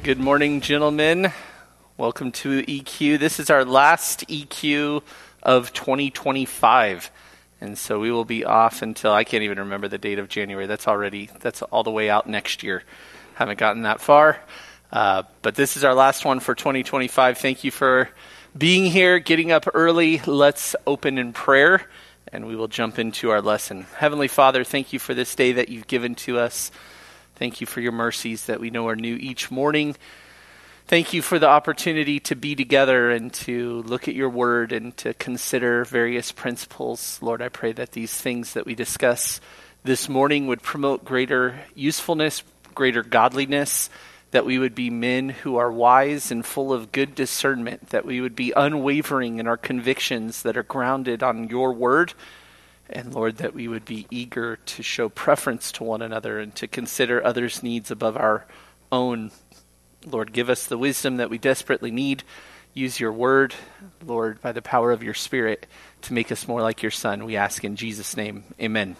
Good morning, gentlemen. Welcome to EQ. This is our last EQ of 2025. And so we will be off until, I can't even remember the date of January. That's all the way out next year. Haven't gotten that far. But this is our last one for 2025. Thank you for being here, getting up early. Let's open in prayer, and we will jump into our lesson. Heavenly Father, thank you for this day that you've given to us. Thank you for your mercies that we know are new each morning. Thank you for the opportunity to be together and to look at your word and to consider various principles. Lord, I pray that these things that we discuss this morning would promote greater usefulness, greater godliness, that we would be men who are wise and full of good discernment, that we would be unwavering in our convictions that are grounded on your word. And Lord, that we would be eager to show preference to one another and to consider others' needs above our own. Lord, give us the wisdom that we desperately need. Use your word, Lord, by the power of your Spirit to make us more like your Son. We ask in Jesus' name, amen.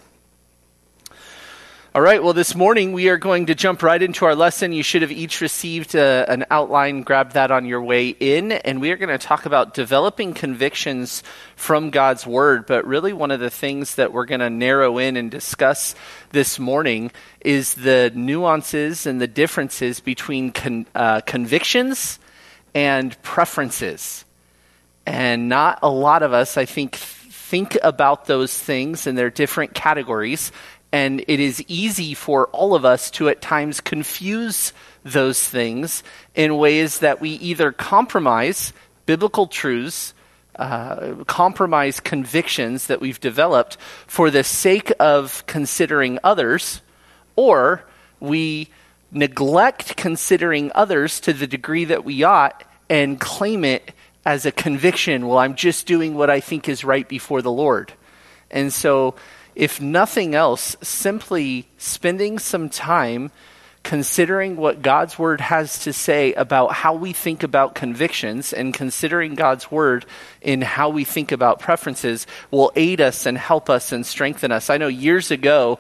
All right, well, this morning we are going to jump right into our lesson. You should have each received an outline. Grab that on your way in. And we are going to talk about developing convictions from God's Word. But really one of the things that we're going to narrow in and discuss this morning is the nuances and the differences between convictions and preferences. And not a lot of us, I think about those things in their different categories. And it is easy for all of us to at times confuse those things in ways that we either compromise biblical truths, compromise convictions that we've developed for the sake of considering others, or we neglect considering others to the degree that we ought and claim it as a conviction. Well, I'm just doing what I think is right before the Lord. And so, if nothing else, simply spending some time considering what God's Word has to say about how we think about convictions and considering God's Word in how we think about preferences will aid us and help us and strengthen us. I know years ago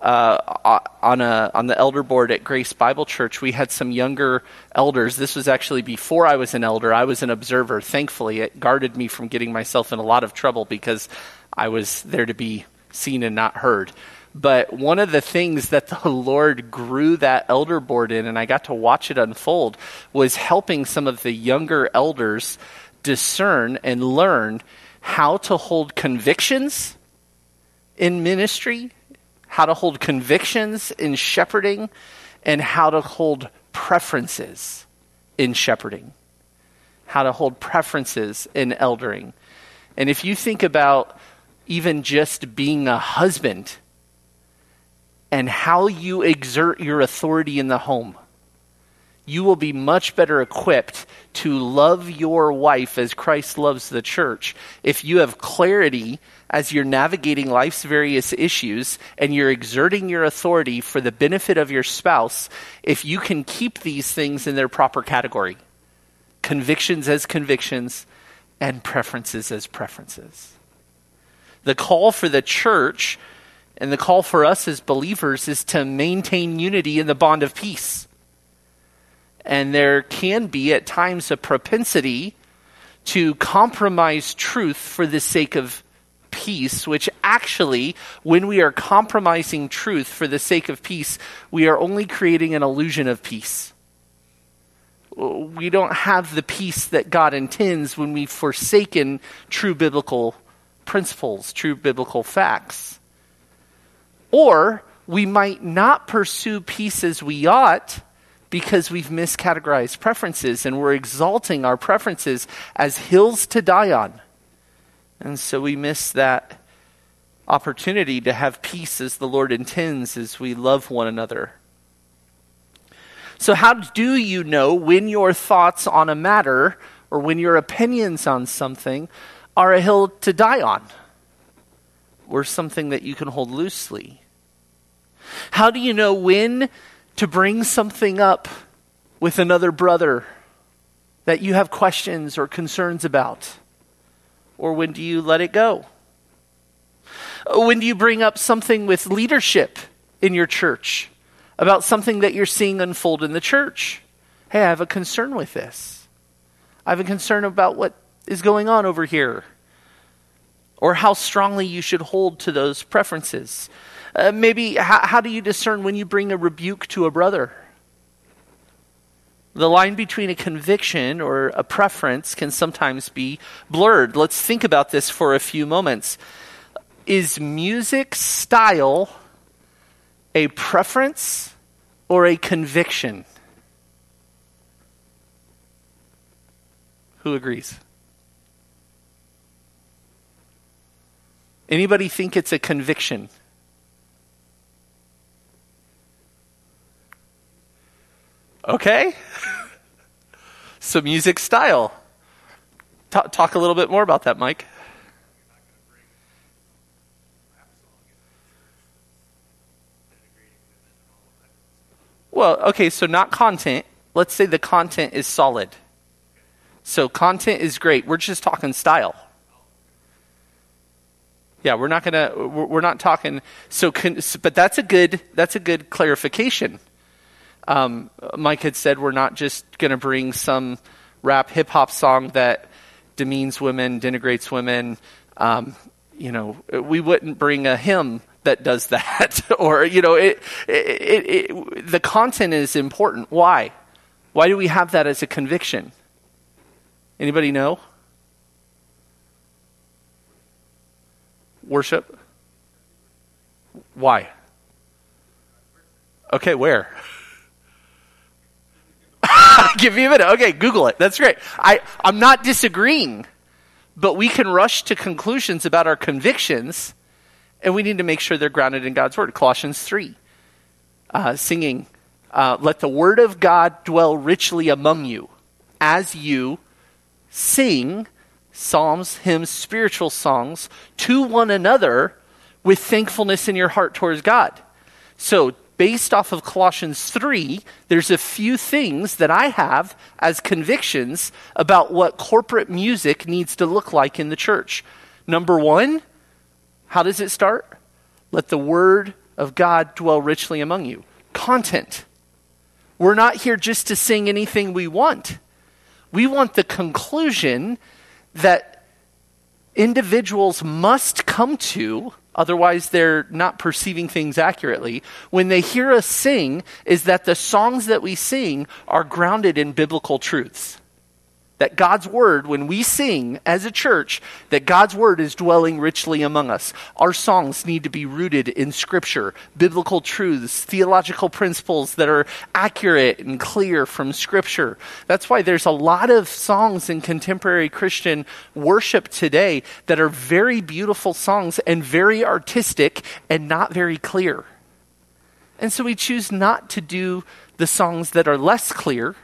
on the elder board at Grace Bible Church, we had some younger elders. This was actually before I was an elder. I was an observer. Thankfully, it guarded me from getting myself in a lot of trouble because I was there to be seen and not heard. But one of the things that the Lord grew that elder board in, and I got to watch it unfold, was helping some of the younger elders discern and learn how to hold convictions in ministry, how to hold convictions in shepherding, and how to hold preferences in shepherding, how to hold preferences in eldering. And if you think about even just being a husband and how you exert your authority in the home, you will be much better equipped to love your wife as Christ loves the church if you have clarity as you're navigating life's various issues and you're exerting your authority for the benefit of your spouse, if you can keep these things in their proper category. Convictions as convictions and preferences as preferences. The call for the church and the call for us as believers is to maintain unity in the bond of peace. And there can be at times a propensity to compromise truth for the sake of peace, which actually, when we are compromising truth for the sake of peace, we are only creating an illusion of peace. We don't have the peace that God intends when we've forsaken true biblical principles, true biblical facts. Or we might not pursue peace as we ought because we've miscategorized preferences and we're exalting our preferences as hills to die on. And so we miss that opportunity to have peace as the Lord intends as we love one another. So how do you know when your thoughts on a matter or when your opinions on something are a hill to die on, or something that you can hold loosely? How do you know when to bring something up with another brother that you have questions or concerns about? Or when do you let it go? When do you bring up something with leadership in your church about something that you're seeing unfold in the church? Hey, I have a concern with this. I have a concern about what is going on over here. Or how strongly you should hold to those preferences. Maybe, how do you discern when you bring a rebuke to a brother? The line between a conviction or a preference can sometimes be blurred. Let's think about this for a few moments. Is music style a preference or a conviction? Who agrees? Anybody think it's a conviction? Okay. So music style. Talk a little bit more about that, Mike. Well, okay, so not content. Let's say the content is solid. So content is great. We're just talking style. Yeah, we're not talking. But that's a good clarification. Mike had said we're not just going to bring some rap hip hop song that demeans women, denigrates women. We wouldn't bring a hymn that does that, or the content is important. Why? Why do we have that as a conviction? Anybody know? Worship? Why? Okay, where? Give me a minute. Okay, Google it. That's great. I'm not disagreeing, but we can rush to conclusions about our convictions, and we need to make sure they're grounded in God's word. Colossians 3, singing, let the word of God dwell richly among you as you sing psalms, hymns, spiritual songs to one another with thankfulness in your heart towards God. So based off of Colossians 3, there's a few things that I have as convictions about what corporate music needs to look like in the church. Number one, how does it start? Let the word of God dwell richly among you. Content. We're not here just to sing anything we want. We want the conclusion that individuals must come to, otherwise they're not perceiving things accurately, when they hear us sing, is that the songs that we sing are grounded in biblical truths. That God's word, when we sing as a church, that God's word is dwelling richly among us. Our songs need to be rooted in scripture, biblical truths, theological principles that are accurate and clear from scripture. That's why there's a lot of songs in contemporary Christian worship today that are very beautiful songs and very artistic and not very clear. And so we choose not to do the songs that are less clear,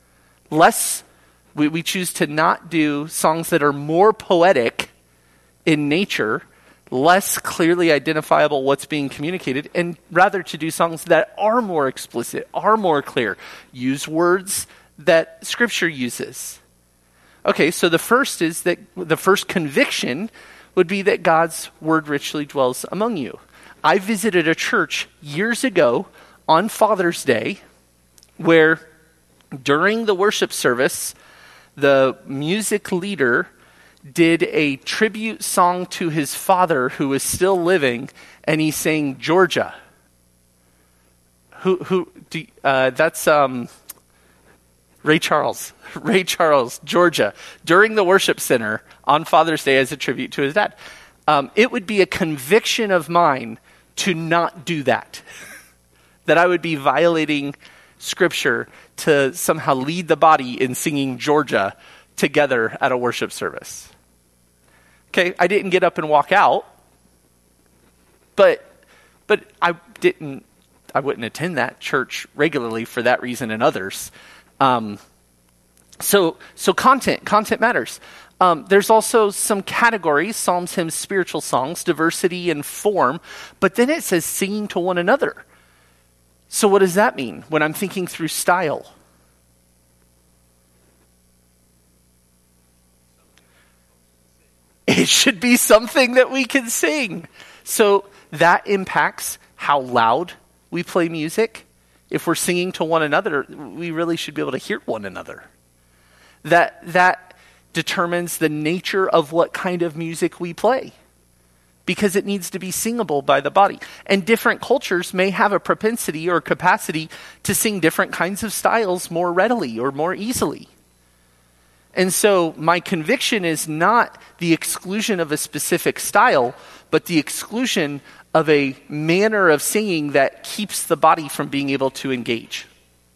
We choose to not do songs that are more poetic in nature, less clearly identifiable what's being communicated, and rather to do songs that are more explicit, are more clear, use words that Scripture uses. Okay, so the first conviction would be that God's word richly dwells among you. I visited a church years ago on Father's Day where during the worship service, the music leader did a tribute song to his father who was still living, and he sang Georgia. That's Ray Charles. Ray Charles, Georgia, during the worship center on Father's Day as a tribute to his dad. It would be a conviction of mine to not do that. That I would be violating Scripture to somehow lead the body in singing Georgia together at a worship service. Okay, I didn't get up and walk out, but I wouldn't attend that church regularly for that reason and others. So content matters. There's also some categories, psalms, hymns, spiritual songs, diversity and form, but then it says singing to one another. So what does that mean when I'm thinking through style? It should be something that we can sing. So that impacts how loud we play music. If we're singing to one another, we really should be able to hear one another. That determines the nature of what kind of music we play, because it needs to be singable by the body. And different cultures may have a propensity or capacity to sing different kinds of styles more readily or more easily. And so my conviction is not the exclusion of a specific style, but the exclusion of a manner of singing that keeps the body from being able to engage.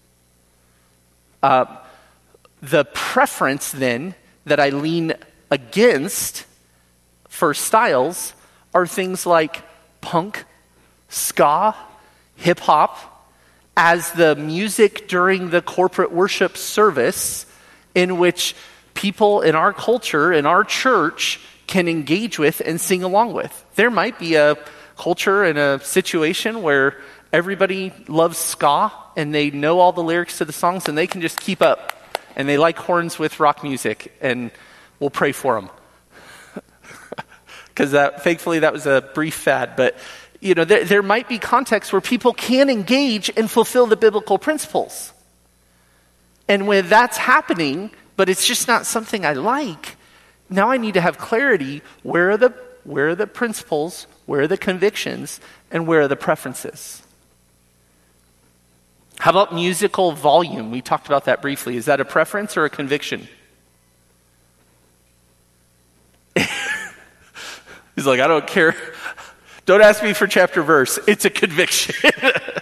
The preference then that I lean against for styles are things like punk, ska, hip hop, as the music during the corporate worship service in which people in our culture, in our church, can engage with and sing along with. There might be a culture and a situation where everybody loves ska and they know all the lyrics to the songs and they can just keep up, and they like horns with rock music, and we'll pray for them. Because thankfully that was a brief fad. But there might be contexts where people can engage and fulfill the biblical principles. And when that's happening, but it's just not something I like, now I need to have clarity. Where are the principles? Where are the convictions? And where are the preferences? How about musical volume? We talked about that briefly. Is that a preference or a conviction? He's like, I don't care. Don't ask me for chapter verse. It's a conviction.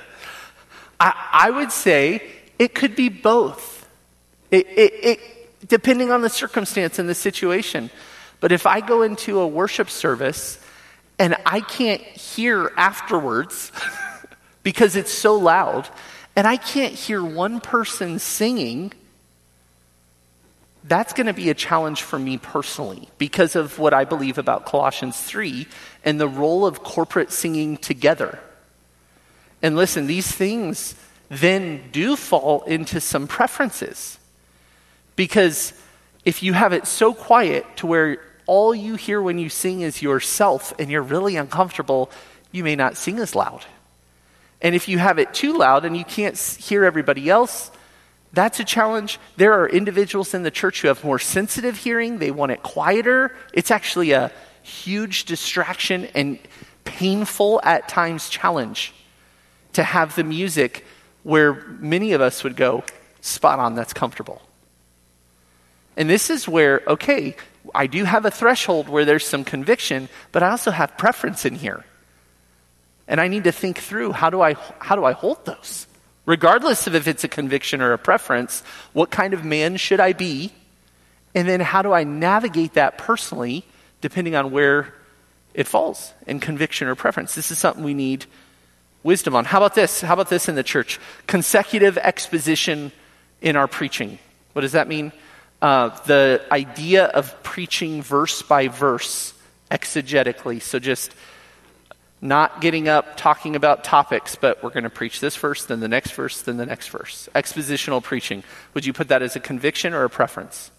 I would say it could be both. It depending on the circumstance and the situation. But if I go into a worship service and I can't hear afterwards because it's so loud, and I can't hear one person singing, that's going to be a challenge for me personally because of what I believe about Colossians 3 and the role of corporate singing together. And listen, these things then do fall into some preferences. Because if you have it so quiet to where all you hear when you sing is yourself and you're really uncomfortable, you may not sing as loud. And if you have it too loud and you can't hear everybody else, that's a challenge. There are individuals in the church who have more sensitive hearing. They want it quieter. It's actually a huge distraction and painful at times challenge to have the music where many of us would go, spot on, that's comfortable. And this is where, okay, I do have a threshold where there's some conviction, but I also have preference in here. And I need to think through, how do I hold those? Regardless of if it's a conviction or a preference, what kind of man should I be? And then how do I navigate that personally, depending on where it falls in conviction or preference? This is something we need wisdom on. How about this? How about this in the church? Consecutive exposition in our preaching. What does that mean? The idea of preaching verse by verse exegetically. So just not getting up, talking about topics, but we're going to preach this verse, then the next verse, then the next verse. Expositional preaching. Would you put that as a conviction or a preference?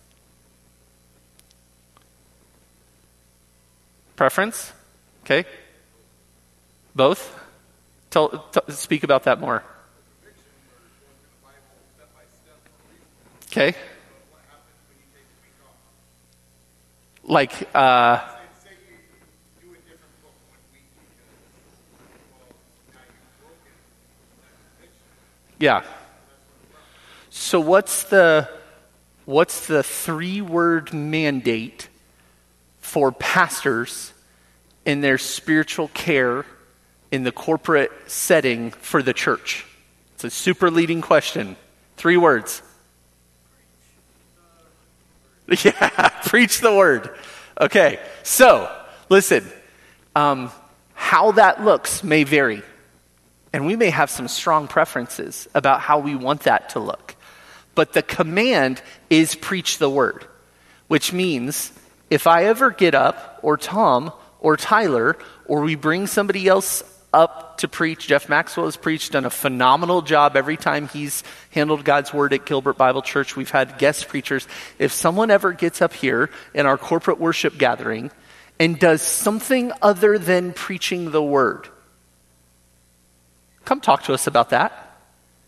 Preference? Okay. Both? Speak about that more. Okay. Like, yeah. So what's the 3-word mandate for pastors in their spiritual care in the corporate setting for the church? It's a super leading question. 3 words. Yeah, preach the word. Okay, so listen, how that looks may vary. And we may have some strong preferences about how we want that to look. But the command is preach the word, which means if I ever get up, or Tom, or Tyler, or we bring somebody else up to preach, Jeff Maxwell has preached, done a phenomenal job every time he's handled God's word at Gilbert Bible Church. We've had guest preachers. If someone ever gets up here in our corporate worship gathering and does something other than preaching the word, come talk to us about that.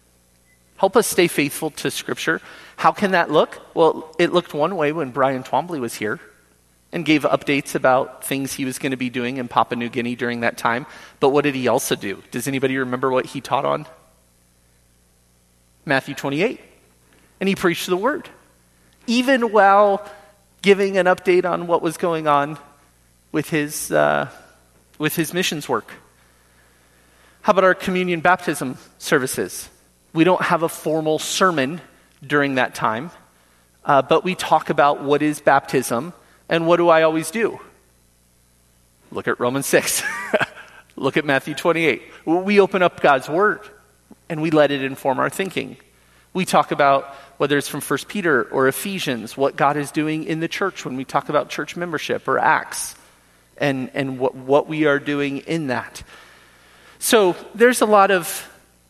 Help us stay faithful to Scripture. How can that look? Well, it looked one way when Brian Twombly was here and gave updates about things he was going to be doing in Papua New Guinea during that time. But what did he also do? Does anybody remember what he taught on? Matthew 28. And he preached the word, even while giving an update on what was going on with his missions work. How about our communion baptism services? We don't have a formal sermon during that time, but we talk about what is baptism, and what do I always do? Look at Romans 6. Look at Matthew 28. We open up God's word, and we let it inform our thinking. We talk about, whether it's from 1 Peter or Ephesians, what God is doing in the church when we talk about church membership or Acts, and what we are doing in that. So there's a lot of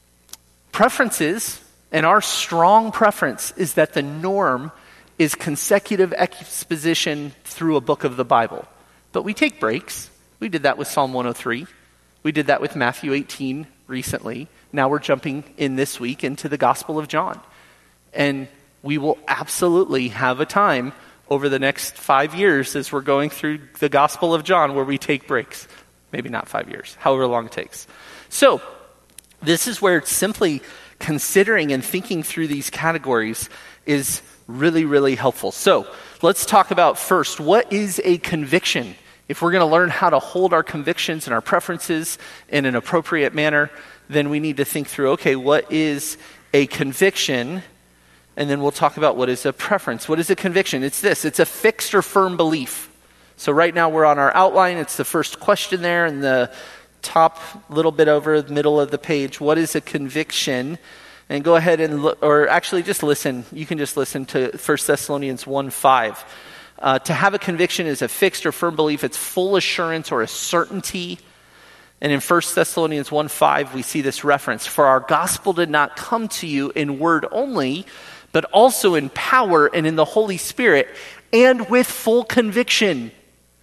preferences, and our strong preference is that the norm is consecutive exposition through a book of the Bible. But we take breaks. We did that with Psalm 103. We did that with Matthew 18 recently. Now we're jumping in this week into the Gospel of John. And we will absolutely have a time over the next 5 years as we're going through the Gospel of John where we take breaks. Maybe not 5 years, however long it takes. So this is where simply considering and thinking through these categories is really, really helpful. So let's talk about first, what is a conviction? If we're going to learn how to hold our convictions and our preferences in an appropriate manner, then we need to think through, okay, what is a conviction? And then we'll talk about what is a preference. What is a conviction? It's this. It's a fixed or firm belief. So right now we're on our outline. It's the first question there in the top little bit over the middle of the page. What is a conviction? And go ahead and look, or actually just listen. You can just listen to 1 Thessalonians 1:5. To have a conviction is a fixed or firm belief. It's full assurance or a certainty. And in 1 Thessalonians 1:5, we see this reference. For our gospel did not come to you in word only, but also in power and in the Holy Spirit and with full conviction.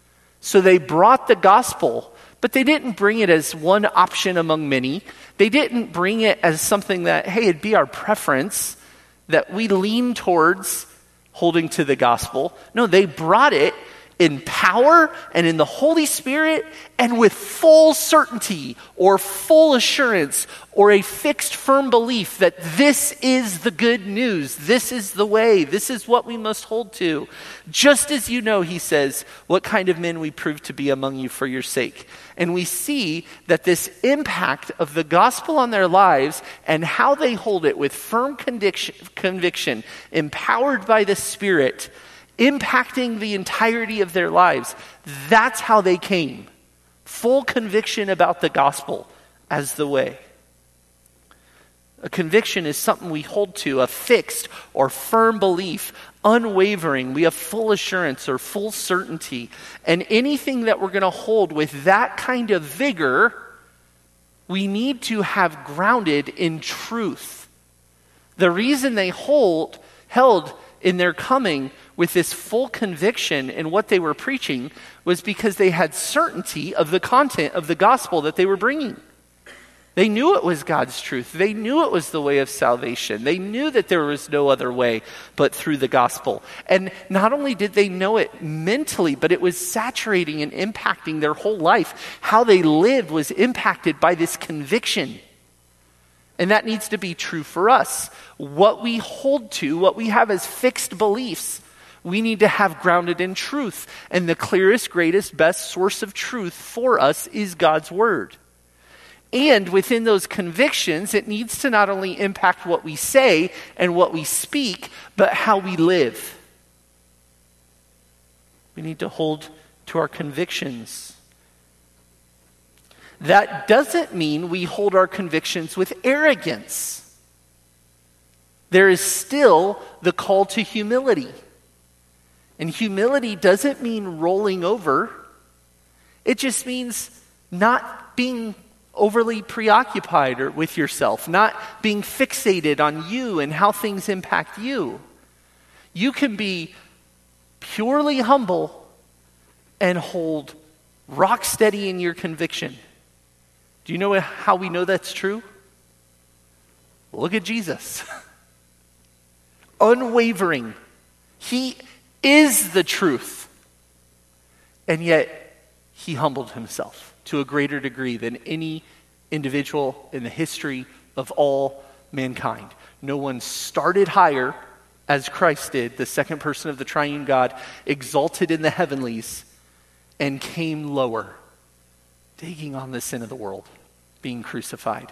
So they brought the gospel, but they didn't bring it as one option among many. They didn't bring it as something that, hey, it'd be our preference, that we lean towards holding to the gospel. No, they brought it in power and in the Holy Spirit and with full certainty or full assurance or a fixed firm belief that this is the good news. This is the way. This is what we must hold to. Just as you know, he says, what kind of men we prove to be among you for your sake. And we see that this impact of the gospel on their lives and how they hold it with firm conviction, empowered by the Spirit, impacting the entirety of their lives. That's how they came. Full conviction about the gospel as the way. A conviction is something we hold to, a fixed or firm belief, unwavering. We have full assurance or full certainty. And anything that we're going to hold with that kind of vigor, we need to have grounded in truth. The reason they held in their coming with this full conviction in what they were preaching was because they had certainty of the content of the gospel that they were bringing. They knew it was God's truth. They knew it was the way of salvation. They knew that there was no other way but through the gospel. And not only did they know it mentally, but it was saturating and impacting their whole life. How they lived was impacted by this conviction. And that needs to be true for us. What we hold to, what we have as fixed beliefs, we need to have grounded in truth. And the clearest, greatest, best source of truth for us is God's word. And within those convictions, it needs to not only impact what we say and what we speak, but how we live. We need to hold to our convictions. That doesn't mean we hold our convictions with arrogance. There is still the call to humility. And humility doesn't mean rolling over. It just means not being overly preoccupied or with yourself, not being fixated on you and how things impact you. You can be purely humble and hold rock steady in your conviction. Do you know how we know that's true? Look at Jesus. Unwavering. He is the truth. And yet, he humbled himself to a greater degree than any individual in the history of all mankind. No one started higher as Christ did, the second person of the triune God, exalted in the heavenlies, and came lower, taking on the sin of the world, being crucified.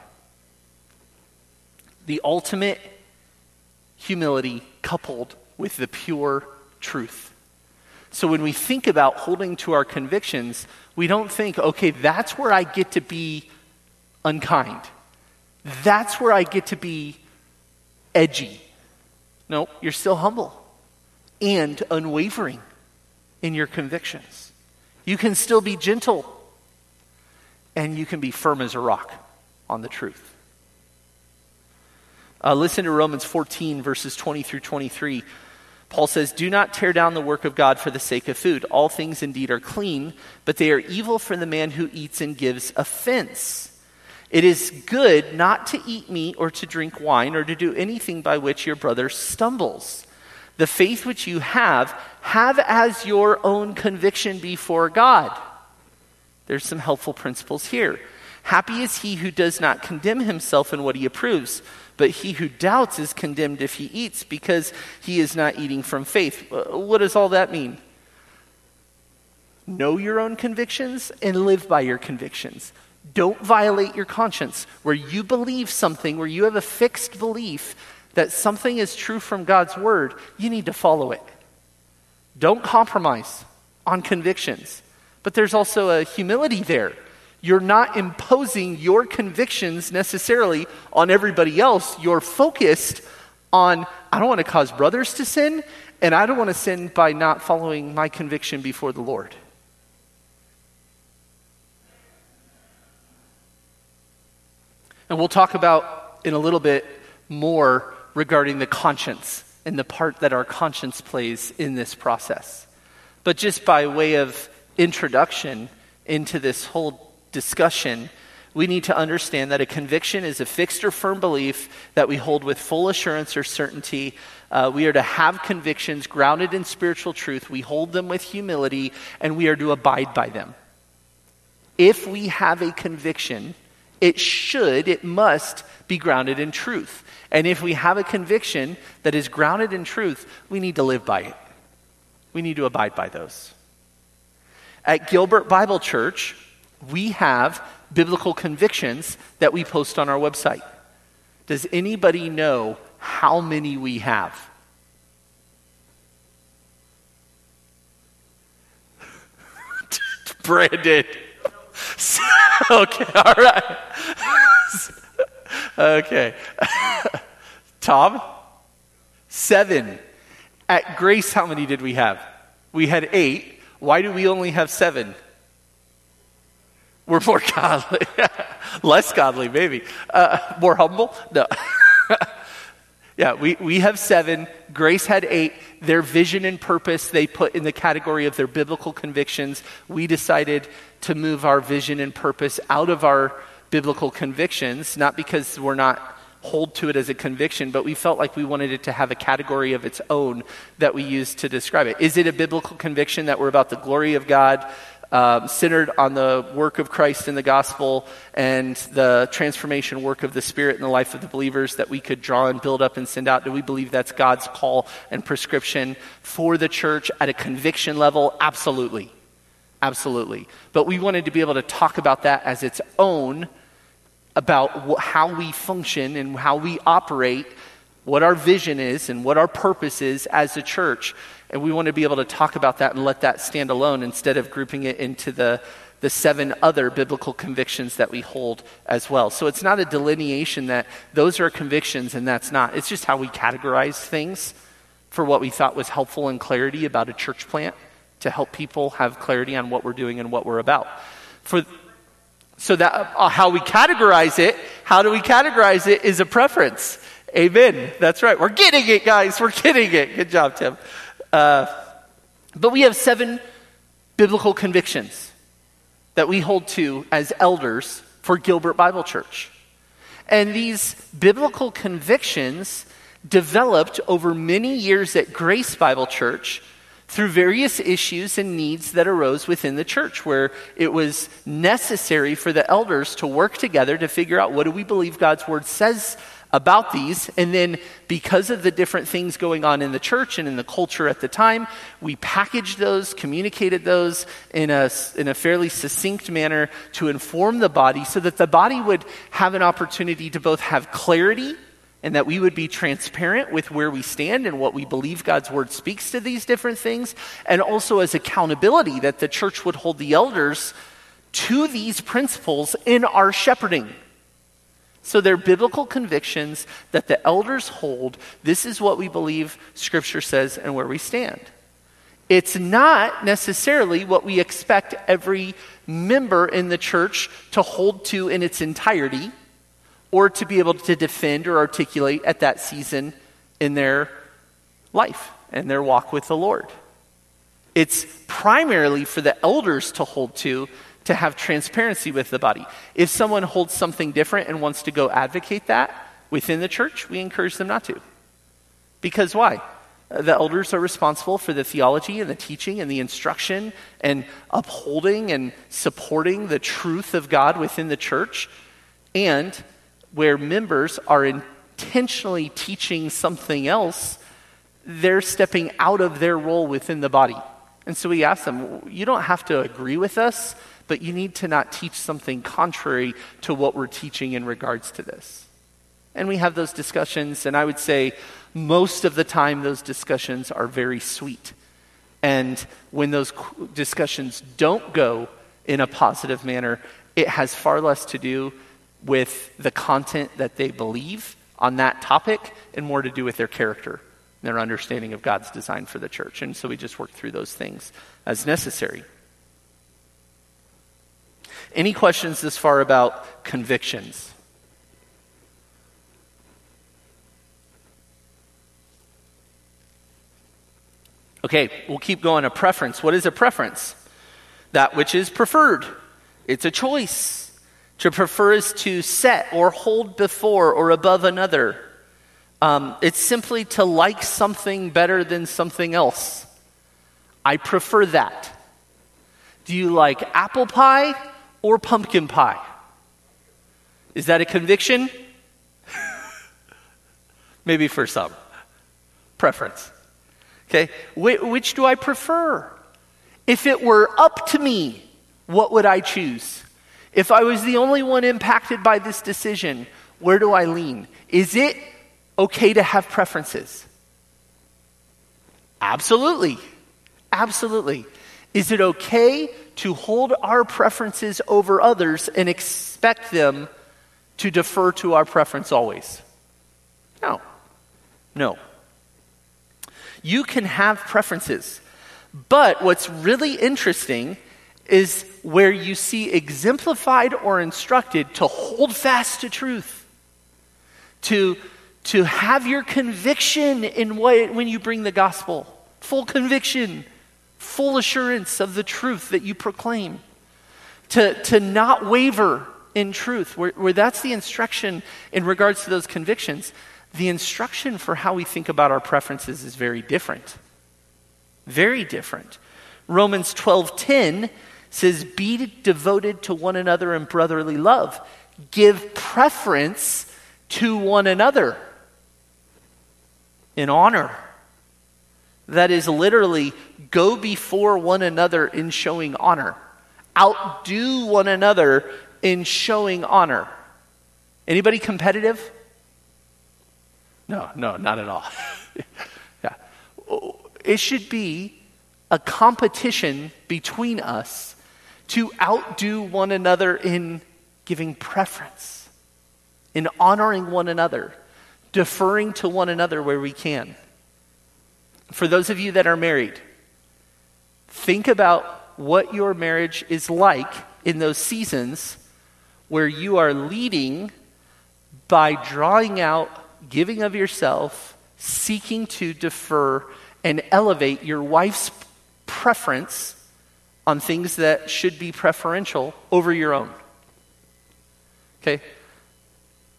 The ultimate humility coupled with the pure truth. So when we think about holding to our convictions, we don't think, okay, that's where I get to be unkind. That's where I get to be edgy. No, you're still humble and unwavering in your convictions. You can still be gentle, and you can be firm as a rock on the truth. Listen to Romans 14, verses 20 through 23. Paul says, "Do not tear down the work of God for the sake of food. All things indeed are clean, but they are evil for the man who eats and gives offense. It is good not to eat meat or to drink wine or to do anything by which your brother stumbles. The faith which you have as your own conviction before God." There's some helpful principles here. "Happy is he who does not condemn himself in what he approves, but he who doubts is condemned if he eats, because he is not eating from faith." What does all that mean? Know your own convictions and live by your convictions. Don't violate your conscience. Where you believe something, where you have a fixed belief that something is true from God's word, you need to follow it. Don't compromise on convictions. But there's also a humility there. You're not imposing your convictions necessarily on everybody else. You're focused on, I don't want to cause brothers to sin, and I don't want to sin by not following my conviction before the Lord. And we'll talk about in a little bit more regarding the conscience and the part that our conscience plays in this process. But just by way of introduction into this whole discussion, we need to understand that a conviction is a fixed or firm belief that we hold with full assurance or certainty. We are to have convictions grounded in spiritual truth. We hold them with humility, and we are to abide by them. If we have a conviction, it must be grounded in truth. And if we have a conviction that is grounded in truth, we need to live by it. We need to abide by those. At Gilbert Bible Church, we have biblical convictions that we post on our website. Does anybody know how many we have? Brandon. Okay, all right. Okay. Tom? 7. At Grace, how many did we have? We had 8. Why do we only have 7? We're more godly. Less godly, maybe. More humble? No. Yeah, we have 7. Grace had 8. Their vision and purpose, they put in the category of their biblical convictions. We decided to move our vision and purpose out of our biblical convictions, not because we're not hold to it as a conviction, but we felt like we wanted it to have a category of its own that we use to describe it. Is it a biblical conviction that we're about the glory of God, centered on the work of Christ in the gospel and the transformation work of the Spirit in the life of the believers that we could draw and build up and send out? Do we believe that's God's call and prescription for the church at a conviction level? Absolutely. Absolutely. But we wanted to be able to talk about that as its own, about how we function and how we operate, what our vision is and what our purpose is as a church. And we want to be able to talk about that and let that stand alone instead of grouping it into the 7 other biblical convictions that we hold as well. So it's not a delineation that those are convictions and that's not. It's just how we categorize things for what we thought was helpful and clarity about a church plant to help people have clarity on what we're doing and what we're about. So that how we categorize it, how do we categorize it is a preference. Amen. That's right. We're getting it, guys. We're getting it. Good job, Tim. But we have 7 biblical convictions that we hold to as elders for Gilbert Bible Church. And these biblical convictions developed over many years at Grace Bible Church through various issues and needs that arose within the church, where it was necessary for the elders to work together to figure out, what do we believe God's word says about these? And then, because of the different things going on in the church and in the culture at the time, we packaged those, communicated those in a fairly succinct manner to inform the body, so that the body would have an opportunity to both have clarity, and that we would be transparent with where we stand and what we believe God's word speaks to these different things, and also as accountability, that the church would hold the elders to these principles in our shepherding. So they're biblical convictions that the elders hold. This is what we believe Scripture says and where we stand. It's not necessarily what we expect every member in the church to hold to in its entirety, or to be able to defend or articulate at that season in their life and their walk with the Lord. It's primarily for the elders to hold to have transparency with the body. If someone holds something different and wants to go advocate that within the church, we encourage them not to. Because why? The elders are responsible for the theology and the teaching and the instruction and upholding and supporting the truth of God within the church. And where members are intentionally teaching something else, they're stepping out of their role within the body. And so we ask them, you don't have to agree with us, but you need to not teach something contrary to what we're teaching in regards to this. And we have those discussions, and I would say most of the time those discussions are very sweet. And when those discussions don't go in a positive manner, it has far less to do with the content that they believe on that topic and more to do with their character, their understanding of God's design for the church. And so we just work through those things as necessary. Any questions this far about convictions? Okay, we'll keep going. A preference. What is a preference? That which is preferred. It's a choice. To prefer is to set or hold before or above another. It's simply to like something better than something else. I prefer that. Do you like apple pie or pumpkin pie? Is that a conviction? Maybe for some. Preference. Okay, which do I prefer? If it were up to me, what would I choose? If I was the only one impacted by this decision, where do I lean? Is it okay to have preferences? Absolutely. Absolutely. Is it okay to hold our preferences over others and expect them to defer to our preference always? No. No. You can have preferences, but what's really interesting is where you see exemplified or instructed to hold fast to truth, to have your conviction in when you bring the gospel, full conviction, full assurance of the truth that you proclaim, to not waver in truth, where that's the instruction in regards to those convictions. The instruction for how we think about our preferences is very different. Very different. Romans 12:10 says, be devoted to one another in brotherly love. Give preference to one another in honor. That is literally go before one another in showing honor. Outdo one another in showing honor. Anybody competitive? No, not at all. Yeah. It should be a competition between us to outdo one another in giving preference, in honoring one another, deferring to one another where we can. For those of you that are married, think about what your marriage is like in those seasons where you are leading by drawing out, giving of yourself, seeking to defer and elevate your wife's preference on things that should be preferential over your own. Okay?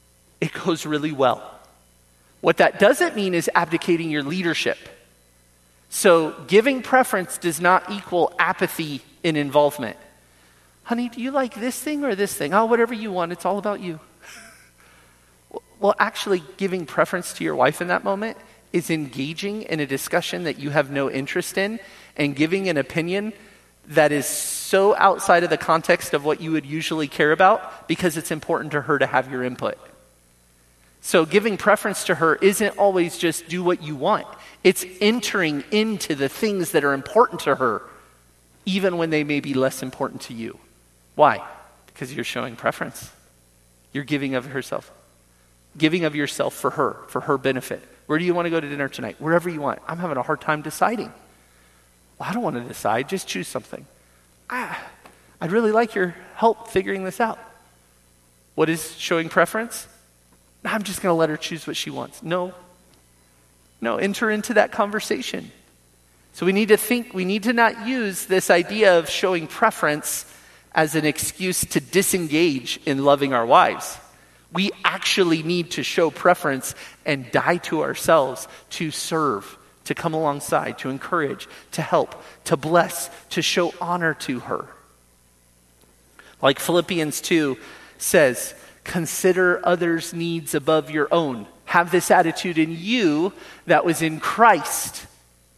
it goes really well. What that doesn't mean is abdicating your leadership. So giving preference does not equal apathy in involvement. Honey, do you like this thing or this thing? Oh, whatever you want, it's all about you. Well, actually giving preference to your wife in that moment is engaging in a discussion that you have no interest in and giving an opinion that is so outside of the context of what you would usually care about because it's important to her to have your input. So giving preference to her isn't always just do what you want. It's entering into the things that are important to her, even when they may be less important to you. Why? Because you're showing preference. You're giving of yourself. Giving of yourself for her benefit. Where do you want to go to dinner tonight? Wherever you want. I'm having a hard time deciding. Well, I don't want to decide. Just choose something. I'd really like your help figuring this out. What is showing preference? I'm just going to let her choose what she wants. No, enter into that conversation. So we need to not use this idea of showing preference as an excuse to disengage in loving our wives. We actually need to show preference and die to ourselves to serve, to come alongside, to encourage, to help, to bless, to show honor to her. Like Philippians 2 says, consider others' needs above your own. Have this attitude in you that was in Christ,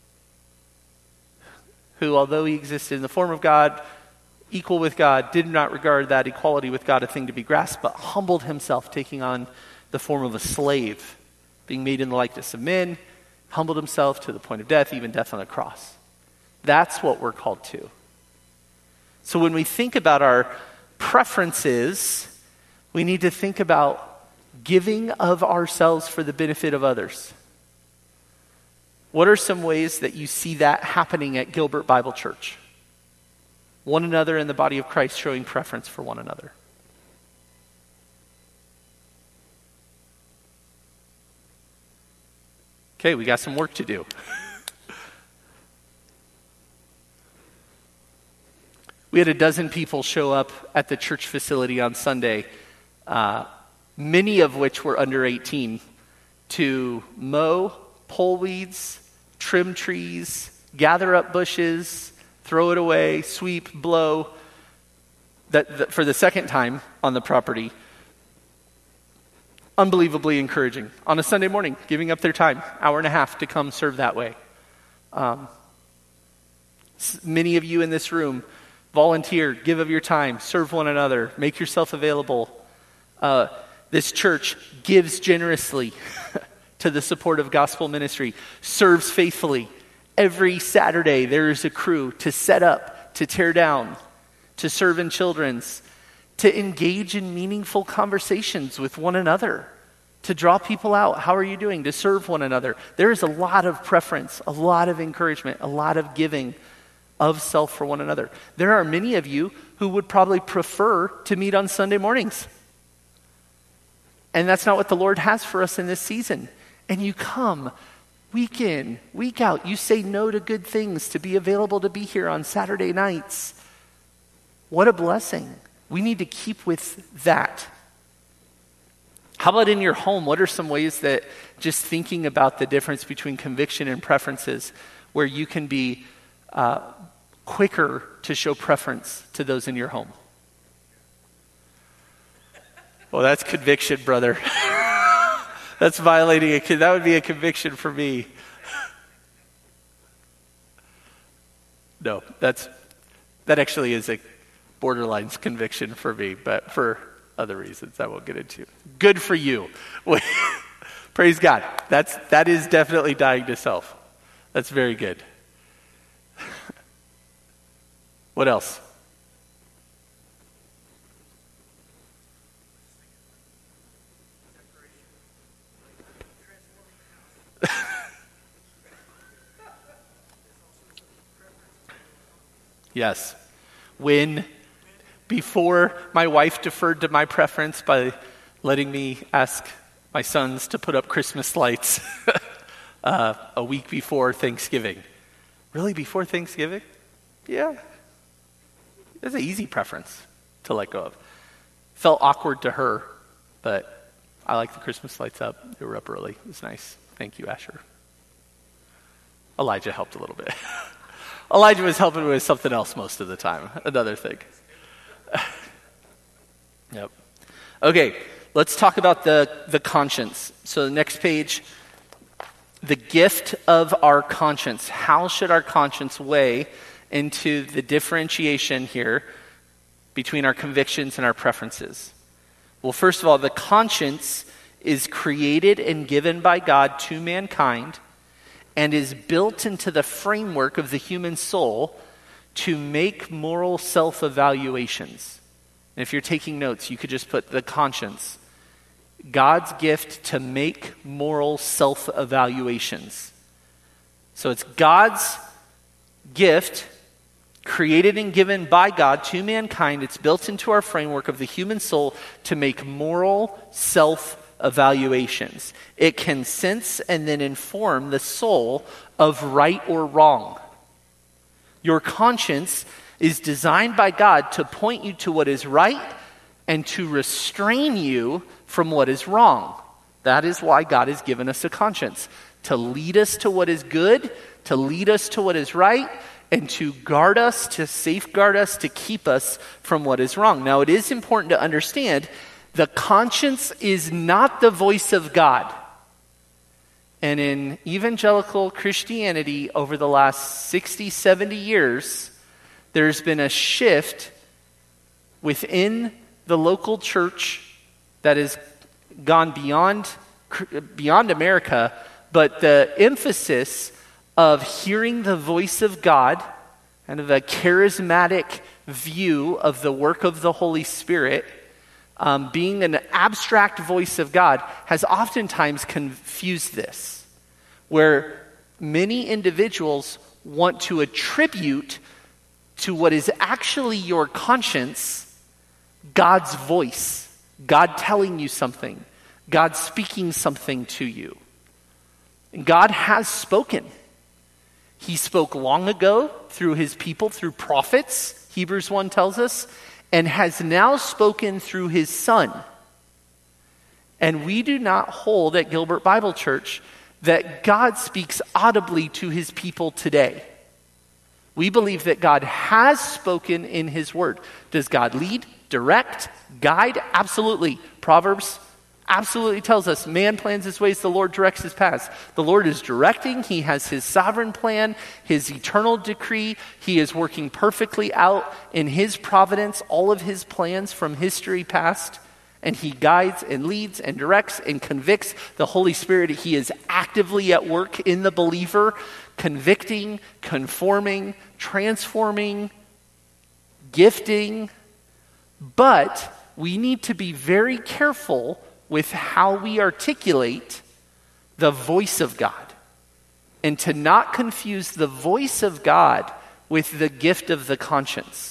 who, although he existed in the form of God, equal with God, did not regard that equality with God a thing to be grasped, but humbled himself, taking on the form of a slave, being made in the likeness of men, humbled himself to the point of death, even death on the cross. That's what we're called to. So when we think about our preferences, we need to think about giving of ourselves for the benefit of others. What are some ways that you see that happening at Gilbert Bible Church? One another in the body of Christ showing preference for one another. Okay, we got some work to do. We had a dozen people show up at the church facility on Sunday, many of which were under 18, to mow, pull weeds, trim trees, gather up bushes, throw it away, sweep, blow, that for the second time on the property. Unbelievably encouraging. On a Sunday morning, giving up their time, hour and a half to come serve that way. Many of you in this room volunteer, give of your time, serve one another, make yourself available. This church gives generously to the support of gospel ministry, serves faithfully. Every Saturday there is a crew to set up, to tear down, to serve in children's, to engage in meaningful conversations with one another, to draw people out. How are you doing? To serve one another. There is a lot of preference, a lot of encouragement, a lot of giving of self for one another. There are many of you who would probably prefer to meet on Sunday mornings. And that's not what the Lord has for us in this season. And you come week in, week out. You say no to good things to be available to be here on Saturday nights. What a blessing. We need to keep with that. How about in your home? What are some ways that just thinking about the difference between conviction and preferences, where you can be quicker to show preference to those in your home? Well, that's conviction, brother. That's violating that would be a conviction for me. No, that actually is a borderline conviction for me, but for other reasons I won't get into. Good for you. Praise God. That is definitely dying to self. That's very good. What else? Yes. Before my wife deferred to my preference by letting me ask my sons to put up Christmas lights a week before Thanksgiving. Really, before Thanksgiving? Yeah. It's an easy preference to let go of. Felt awkward to her, but I like the Christmas lights up. They were up early. It was nice. Thank you, Asher. Elijah helped a little bit. Elijah was helping with something else most of the time. Another thing. Yep. Okay, let's talk about the conscience. So the next page, the gift of our conscience. How should our conscience weigh into the differentiation here between our convictions and our preferences? Well, first of all, the conscience is created and given by God to mankind and is built into the framework of the human soul to make moral self-evaluations. And if you're taking notes, you could just put the conscience. God's gift to make moral self-evaluations. So it's God's gift, created and given by God to mankind. It's built into our framework of the human soul to make moral self-evaluations. It can sense and then inform the soul of right or wrong. Your conscience is designed by God to point you to what is right and to restrain you from what is wrong. That is why God has given us a conscience, to lead us to what is good, to lead us to what is right, and to guard us, to safeguard us, to keep us from what is wrong. Now, it is important to understand the conscience is not the voice of God. And in evangelical Christianity over the last 60, 70 years, there's been a shift within the local church that has gone beyond America, but the emphasis of hearing the voice of God and of a charismatic view of the work of the Holy Spirit, being an abstract voice of God, has oftentimes confused this, where many individuals want to attribute to what is actually your conscience God's voice, God telling you something, God speaking something to you. And God has spoken. He spoke long ago through his people, through prophets, Hebrews 1 tells us, and has now spoken through his Son. And we do not hold at Gilbert Bible Church that God speaks audibly to his people today. We believe that God has spoken in his word. Does God lead, direct, guide? Absolutely. Proverbs absolutely tells us, man plans his ways, the Lord directs his paths. The Lord is directing. He has his sovereign plan, his eternal decree. He is working perfectly out in his providence, all of his plans from history past. And he guides and leads and directs and convicts. The Holy Spirit, he is actively at work in the believer, convicting, conforming, transforming, gifting. But we need to be very careful with how we articulate the voice of God, and to not confuse the voice of God with the gift of the conscience.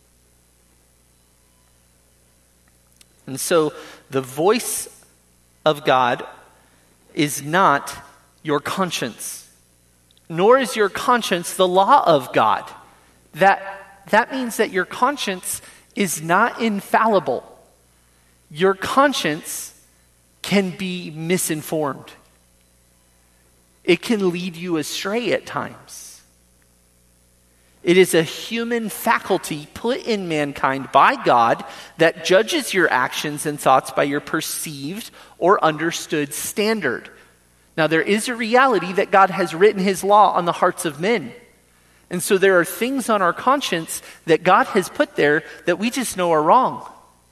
And so the voice of God is not your conscience, nor is your conscience the law of God. That means that your conscience is not infallible. Your conscience can be misinformed. It can lead you astray at times. It is a human faculty put in mankind by God that judges your actions and thoughts by your perceived or understood standard. Now, there is a reality that God has written his law on the hearts of men. And so there are things on our conscience that God has put there that we just know are wrong.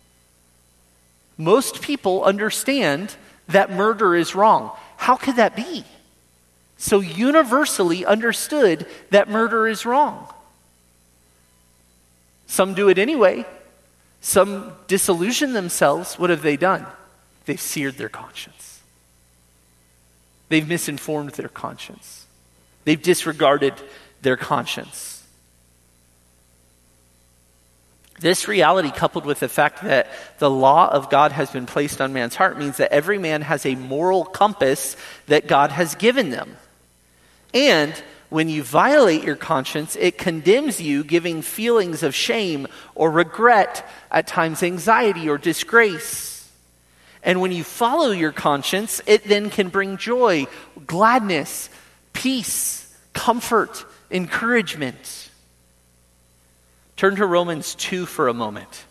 Most people understand that murder is wrong. How could that be? So universally understood that murder is wrong. Some do it anyway. Some disillusion themselves. What have they done? They've seared their conscience. They've misinformed their conscience. They've disregarded their conscience. This reality, coupled with the fact that the law of God has been placed on man's heart, means that every man has a moral compass that God has given them. And when you violate your conscience, it condemns you, giving feelings of shame or regret, at times anxiety or disgrace. And when you follow your conscience, it then can bring joy, gladness, peace, comfort, encouragement. Turn to Romans 2 for a moment.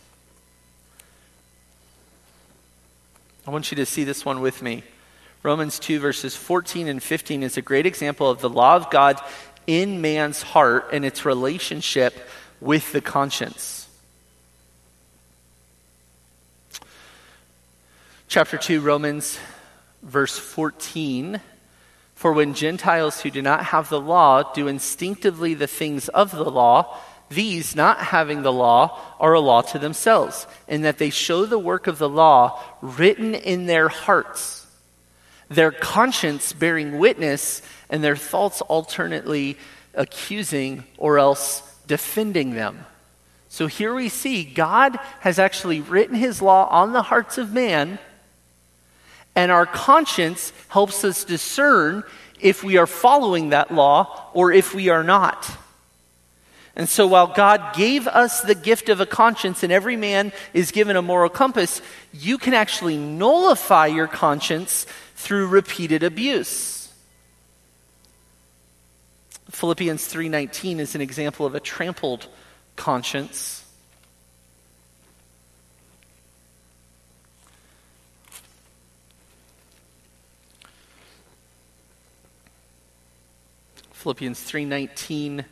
I want you to see this one with me. Romans 2 verses 14 and 15 is a great example of the law of God in man's heart and its relationship with the conscience. Chapter 2, Romans, verse 14. For when Gentiles who do not have the law do instinctively the things of the law, these, not having the law, are a law to themselves, in that they show the work of the law written in their hearts, their conscience bearing witness, and their thoughts alternately accusing or else defending them. So here we see God has actually written his law on the hearts of man, and our conscience helps us discern if we are following that law or if we are not. And so while God gave us the gift of a conscience and every man is given a moral compass, you can actually nullify your conscience through repeated abuse. Philippians 3:19 is an example of a trampled conscience. Philippians 3:19,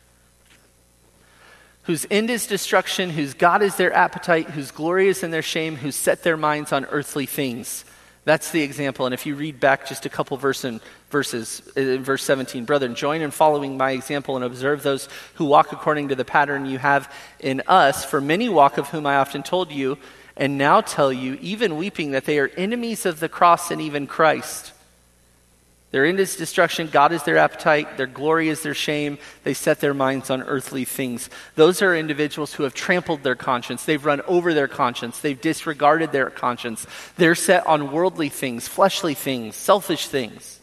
whose end is destruction, whose God is their appetite, whose glory is in their shame, who set their minds on earthly things. That's the example. And if you read back just a couple verses, in verse 17, brethren, join in following my example and observe those who walk according to the pattern you have in us. For many walk, of whom I often told you, and now tell you, even weeping, that they are enemies of the cross and even Christ. Their end is destruction, God is their appetite, their glory is their shame, they set their minds on earthly things. Those are individuals who have trampled their conscience, they've run over their conscience, they've disregarded their conscience. They're set on worldly things, fleshly things, selfish things.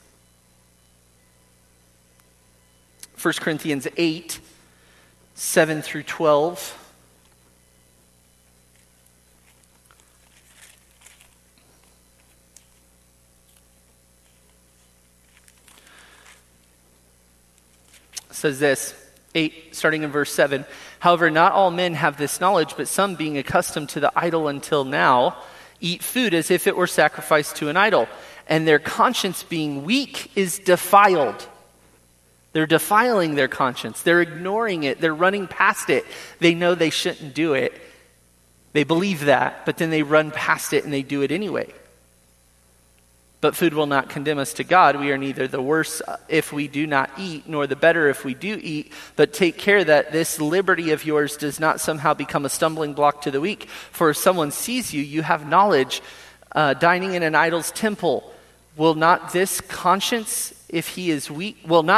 1 Corinthians 8, 7 through 12. Says this, 8, starting in verse 7. However, not all men have this knowledge, but some, being accustomed to the idol until now, eat food as if it were sacrificed to an idol, and their conscience being weak is defiled. They're defiling their conscience. They're ignoring it. They're running past it. They know they shouldn't do it. They believe that, but then they run past it and they do it anyway. But food will not condemn us to God. We are neither the worse if we do not eat, nor the better if we do eat. But take care that this liberty of yours does not somehow become a stumbling block to the weak. For if someone sees you, you have knowledge, dining in an idol's temple. Will not his conscience, if he is weak,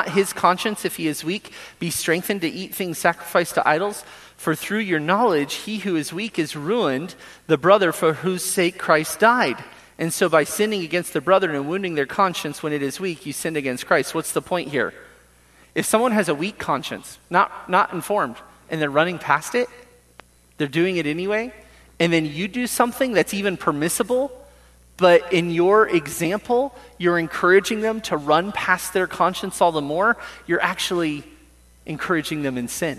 be strengthened to eat things sacrificed to idols? For through your knowledge, he who is weak is ruined, the brother for whose sake Christ died. And so by sinning against the brethren and wounding their conscience when it is weak, you sinned against Christ. What's the point here? If someone has a weak conscience, not informed, and they're running past it, they're doing it anyway, and then you do something that's even permissible, but in your example, you're encouraging them to run past their conscience all the more, you're actually encouraging them in sin.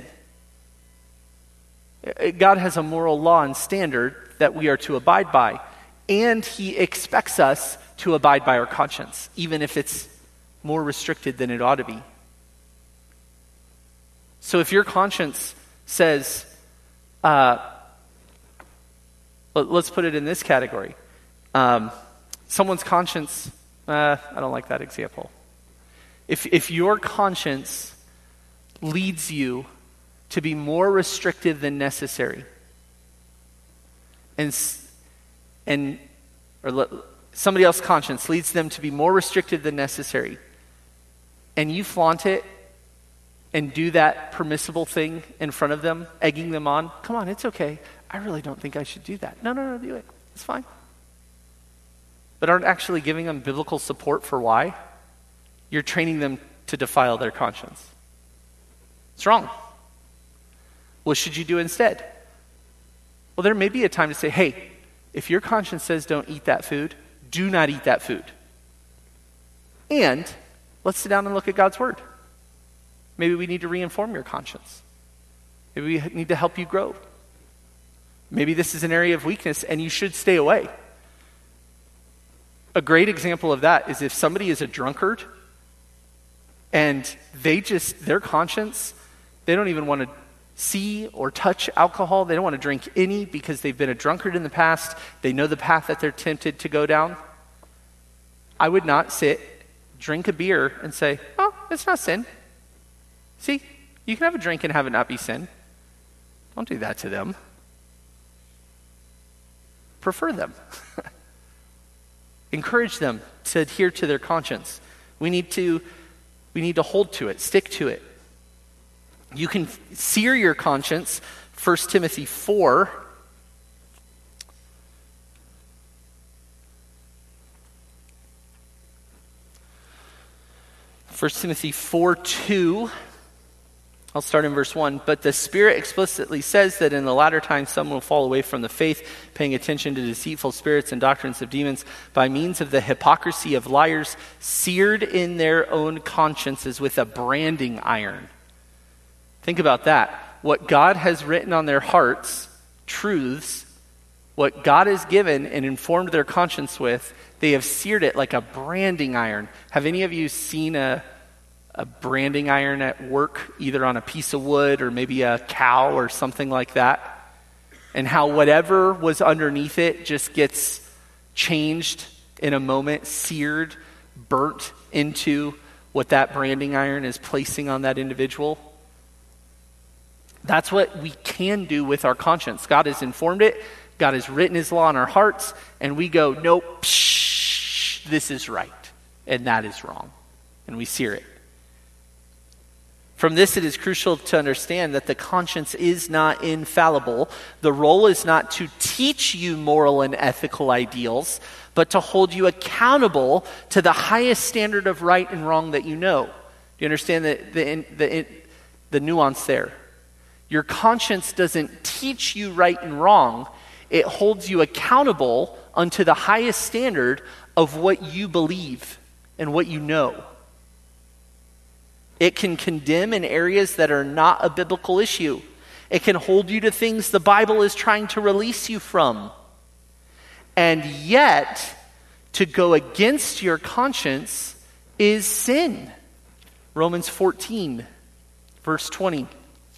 God has a moral law and standard that we are to abide by. And he expects us to abide by our conscience, even if it's more restricted than it ought to be. So if your conscience says, let's put it in this category. Someone's conscience, I don't like that example. If your conscience leads you to be more restrictive than necessary, or somebody else's conscience leads them to be more restrictive than necessary, and you flaunt it and do that permissible thing in front of them, egging them on, come on, it's okay. I really don't think I should do that. No, do it. It's fine. But aren't actually giving them biblical support for why? You're training them to defile their conscience. It's wrong. What should you do instead? Well, there may be a time to say, hey, if your conscience says don't eat that food, do not eat that food. And let's sit down and look at God's word. Maybe we need to reinform your conscience. Maybe we need to help you grow. Maybe this is an area of weakness and you should stay away. A great example of that is if somebody is a drunkard and their conscience, they don't even want to see or touch alcohol. They don't want to drink any because they've been a drunkard in the past. They know the path that they're tempted to go down. I would not sit, drink a beer, and say, oh, it's not sin. See, you can have a drink and have it not be sin. Don't do that to them. Prefer them. Encourage them to adhere to their conscience. We need to hold to it, stick to it. You can sear your conscience. 1 Timothy 4. First Timothy 4:2. I'll start in verse 1. But the Spirit explicitly says that in the latter times some will fall away from the faith, paying attention to deceitful spirits and doctrines of demons by means of the hypocrisy of liars, seared in their own consciences with a branding iron. Think about that. What God has written on their hearts, truths, what God has given and informed their conscience with, they have seared it like a branding iron. Have any of you seen a branding iron at work, either on a piece of wood or maybe a cow or something like that? And how whatever was underneath it just gets changed in a moment, seared, burnt into what that branding iron is placing on that individual. That's what we can do with our conscience. God has informed it. God has written his law in our hearts. And we go, nope, this is right. And that is wrong. And we sear it. From this, it is crucial to understand that the conscience is not infallible. The role is not to teach you moral and ethical ideals, but to hold you accountable to the highest standard of right and wrong that you know. Do you understand the nuance there? Your conscience doesn't teach you right and wrong. It holds you accountable unto the highest standard of what you believe and what you know. It can condemn in areas that are not a biblical issue. It can hold you to things the Bible is trying to release you from. And yet, to go against your conscience is sin. Romans 14, verse 20.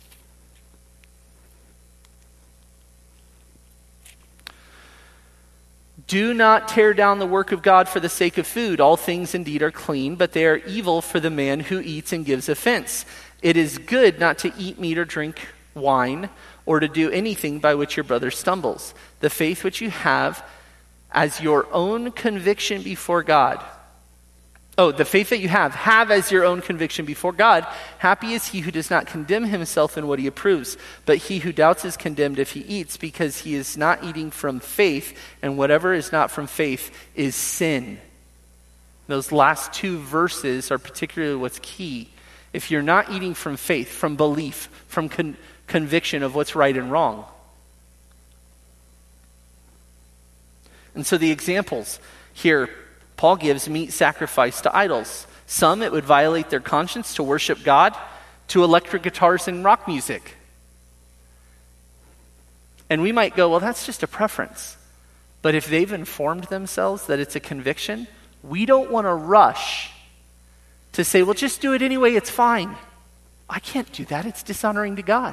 Do not tear down the work of God for the sake of food. All things indeed are clean, but they are evil for the man who eats and gives offense. It is good not to eat meat or drink wine, or to do anything by which your brother stumbles. The faith which you have as your own conviction before God. The faith that you have as your own conviction before God. Happy is he who does not condemn himself in what he approves, but he who doubts is condemned if he eats, because he is not eating from faith, and whatever is not from faith is sin. Those last two verses are particularly what's key. If you're not eating from faith, from belief, from conviction of what's right and wrong. And so the examples here, Paul gives meat sacrificed to idols. Some, it would violate their conscience to worship God, to electric guitars and rock music. And we might go, well, that's just a preference. But if they've informed themselves that it's a conviction, we don't want to rush to say, well, just do it anyway, it's fine. I can't do that. It's dishonoring to God.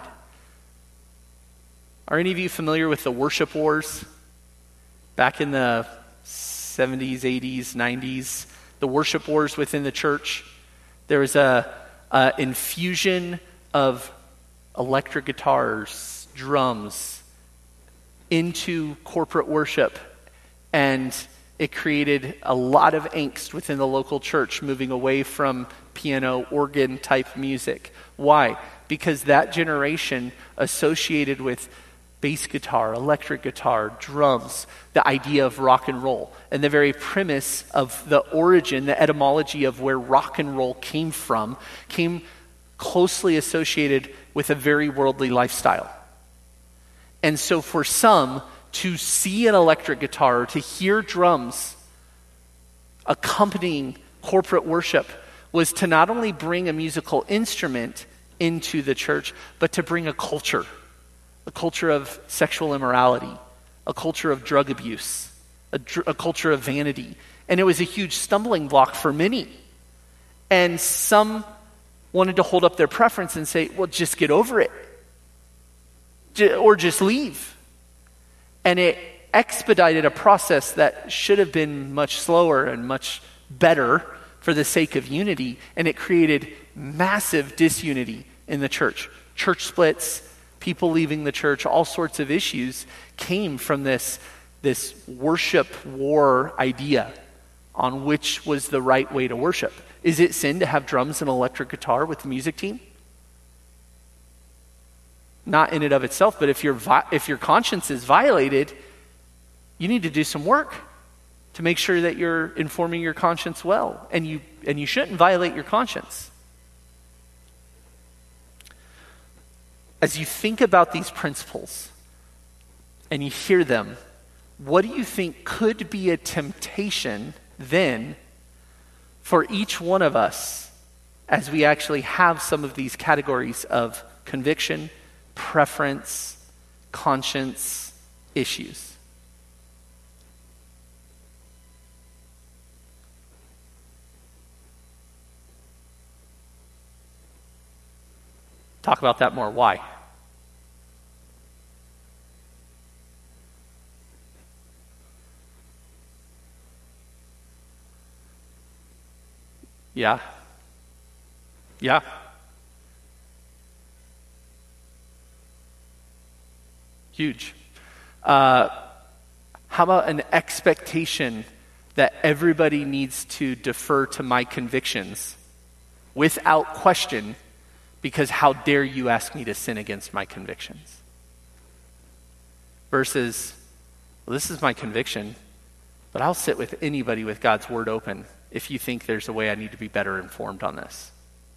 Are any of you familiar with the worship wars? Back in the 70s, 80s, 90s, the worship wars within the church. There was a infusion of electric guitars, drums into corporate worship, and it created a lot of angst within the local church, moving away from piano, organ type music. Why? Because that generation associated with bass guitar, electric guitar, drums, the idea of rock and roll. And the very premise of the origin, the etymology of where rock and roll came from, came closely associated with a very worldly lifestyle. And so for some to see an electric guitar or to hear drums accompanying corporate worship was to not only bring a musical instrument into the church, but to bring a culture of sexual immorality, a culture of drug abuse, a culture of vanity. And it was a huge stumbling block for many. And some wanted to hold up their preference and say, well, just get over it. Or just leave. And it expedited a process that should have been much slower and much better for the sake of unity. And it created massive disunity in the church. Church splits, people leaving the church, all sorts of issues came from this worship war idea on which was the right way to worship. Is it sin to have drums and electric guitar with the music team? Not in and of itself, but if your conscience is violated, you need to do some work to make sure that you're informing your conscience well, and you shouldn't violate your conscience. As you think about these principles and you hear them, what do you think could be a temptation then for each one of us as we actually have some of these categories of conviction, preference, conscience issues? Talk about that more. Why? Yeah. Huge. How about an expectation that everybody needs to defer to my convictions without question, because how dare you ask me to sin against my convictions? Versus, well, this is my conviction, but I'll sit with anybody with God's word open if you think there's a way I need to be better informed on this.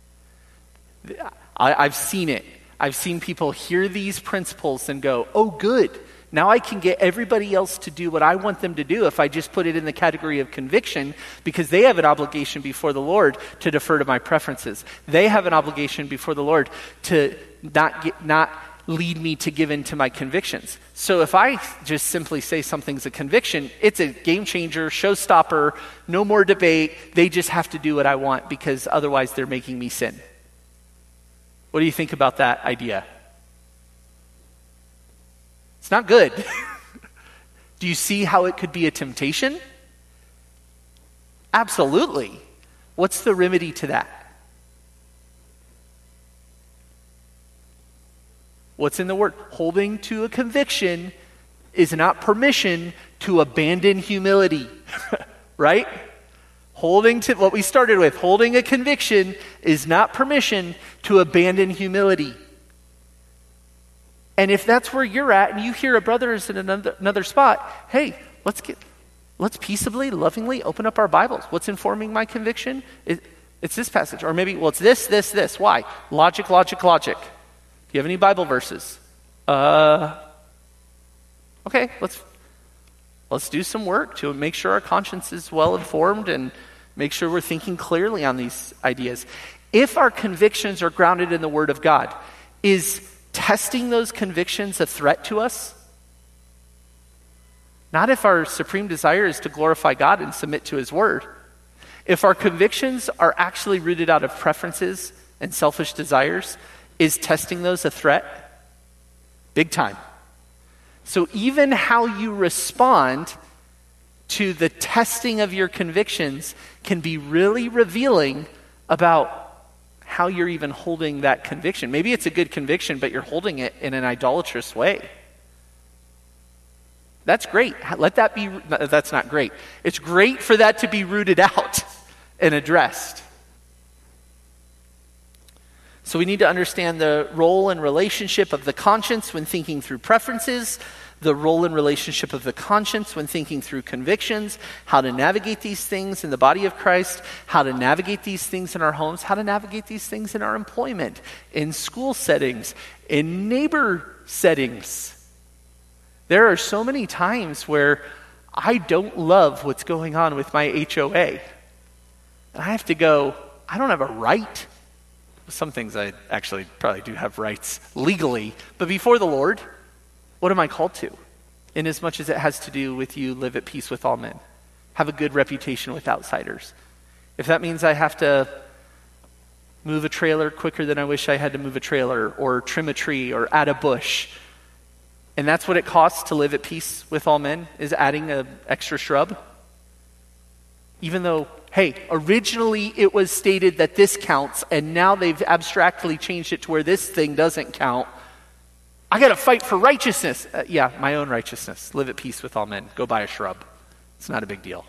I've seen it. I've seen people hear these principles and go, oh, good. Now I can get everybody else to do what I want them to do if I just put it in the category of conviction, because they have an obligation before the Lord to defer to my preferences. They have an obligation before the Lord to not lead me to give in to my convictions. So if I just simply say something's a conviction, it's a game changer, showstopper, no more debate. They just have to do what I want because otherwise they're making me sin. What do you think about that idea? It's not good. Do you see how it could be a temptation? Absolutely. What's the remedy to that? What's in the word? Holding to a conviction is not permission to abandon humility, right? Holding to what we started with, holding a conviction is not permission to abandon humility. And if that's where you're at and you hear a brother is in another spot, hey, let's peaceably, lovingly open up our Bibles. What's informing my conviction? It's this passage. Or maybe, well, it's this. Why? Logic. Do you have any Bible verses? Okay, let's do some work to make sure our conscience is well informed and make sure we're thinking clearly on these ideas. If our convictions are grounded in the Word of God, is testing those convictions a threat to us? Not if our supreme desire is to glorify God and submit to His Word. If our convictions are actually rooted out of preferences and selfish desires, is testing those a threat? Big time. So even how you respond to the testing of your convictions can be really revealing about how you're even holding that conviction. Maybe it's a good conviction, but you're holding it in an idolatrous way. That's great. That's not great. It's great for that to be rooted out and addressed. So we need to understand the role and relationship of the conscience when thinking through preferences, the role and relationship of the conscience when thinking through convictions, how to navigate these things in the body of Christ, how to navigate these things in our homes, how to navigate these things in our employment, in school settings, in neighbor settings. There are so many times where I don't love what's going on with my HOA. And I have to go, I don't have a right. Some things I actually probably do have rights legally, but before the Lord, what am I called to? In as much as it has to do with you live at peace with all men. Have a good reputation with outsiders. If that means I have to move a trailer quicker than I wish I had to move a trailer, or trim a tree, or add a bush, and that's what it costs to live at peace with all men, is adding an extra shrub. Even though, hey, originally it was stated that this counts, and now they've abstractly changed it to where this thing doesn't count. I got to fight for righteousness. Yeah, my own righteousness. Live at peace with all men. Go buy a shrub. It's not a big deal.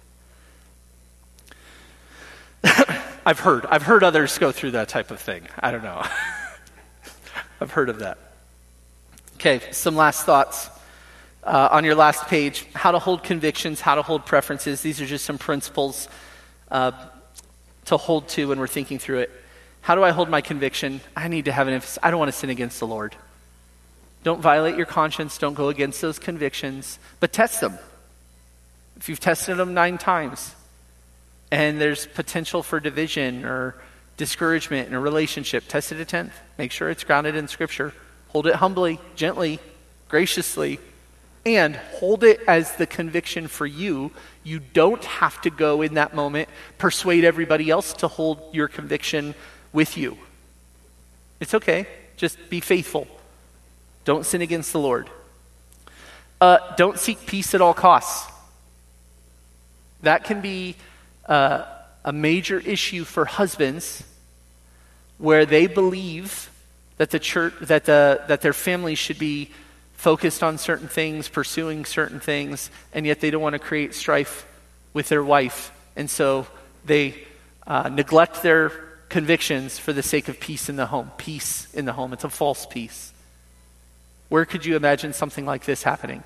I've heard others go through that type of thing. I don't know. I've heard of that. Okay, some last thoughts. On your last page, how to hold convictions, how to hold preferences. These are just some principles to hold to when we're thinking through it. How do I hold my conviction? I need to have an emphasis. I don't want to sin against the Lord. Don't violate your conscience. Don't go against those convictions, but test them. If you've tested them 9 times and there's potential for division or discouragement in a relationship, test it a 10th. Make sure it's grounded in Scripture. Hold it humbly, gently, graciously, and hold it as the conviction for you. You don't have to go in that moment, persuade everybody else to hold your conviction with you. It's okay. Just be faithful. Don't sin against the Lord. Don't seek peace at all costs. That can be a major issue for husbands, where they believe that the church, that their family should be focused on certain things, pursuing certain things, and yet they don't want to create strife with their wife, and so they neglect their convictions for the sake of peace in the home. Peace in the home. It's a false peace. Where could you imagine something like this happening?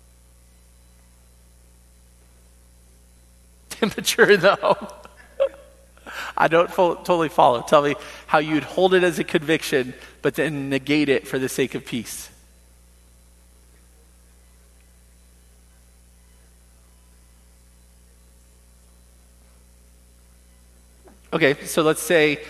Temperature in the home. I don't totally follow. Tell me how you'd hold it as a conviction, but then negate it for the sake of peace. Okay, so let's say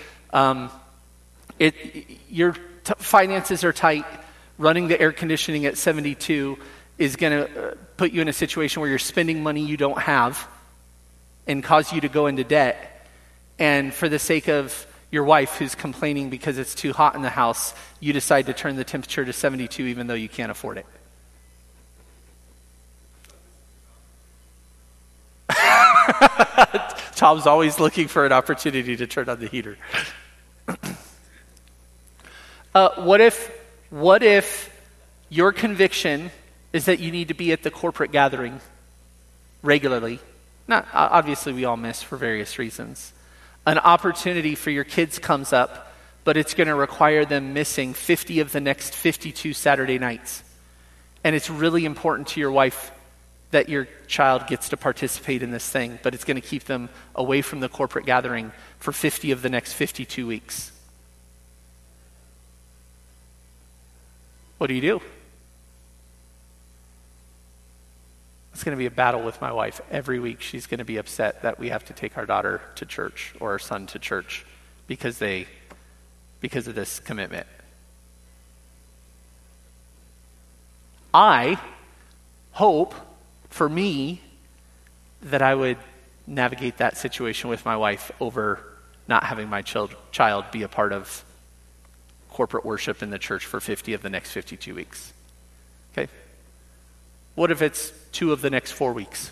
your finances are tight. Running the air conditioning at 72 is going to put you in a situation where you're spending money you don't have and cause you to go into debt. And for the sake of your wife who's complaining because it's too hot in the house, you decide to turn the temperature to 72 even though you can't afford it. Tom's always looking for an opportunity to turn on the heater. What if your conviction is that you need to be at the corporate gathering regularly? Not obviously, we all miss for various reasons. An opportunity for your kids comes up, but it's going to require them missing 50 of the next 52 Saturday nights. And it's really important to your wife that your child gets to participate in this thing, but it's going to keep them away from the corporate gathering for 50 of the next 52 weeks. What do you do? It's going to be a battle with my wife. Every week she's going to be upset that we have to take our daughter to church or our son to church because of this commitment. I hope for me that I would navigate that situation with my wife over not having my child be a part of corporate worship in the church for 50 of the next 52 weeks. Okay? What if it's 2 of the next 4 weeks?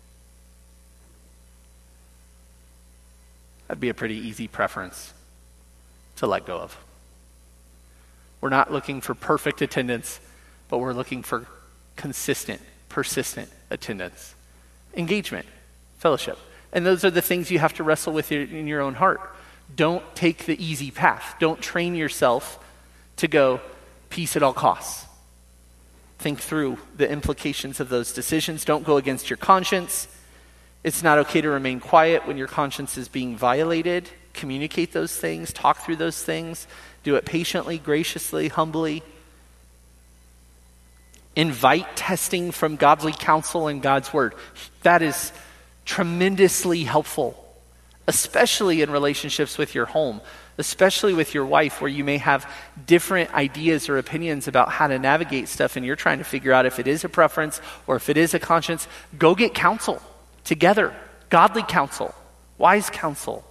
That'd be a pretty easy preference to let go of. We're not looking for perfect attendance, but we're looking for consistent, persistent attendance, engagement, fellowship. And those are the things you have to wrestle with in your own heart. Don't take the easy path. Don't train yourself to go peace at all costs. Think through the implications of those decisions. Don't go against your conscience. It's not okay to remain quiet when your conscience is being violated. Communicate those things. Talk through those things. Do it patiently, graciously, humbly. Invite testing from godly counsel and God's word. That is tremendously helpful, especially in relationships with your home, especially with your wife, where you may have different ideas or opinions about how to navigate stuff, and you're trying to figure out if it is a preference or if it is a conscience. Go get counsel together, godly counsel, wise counsel.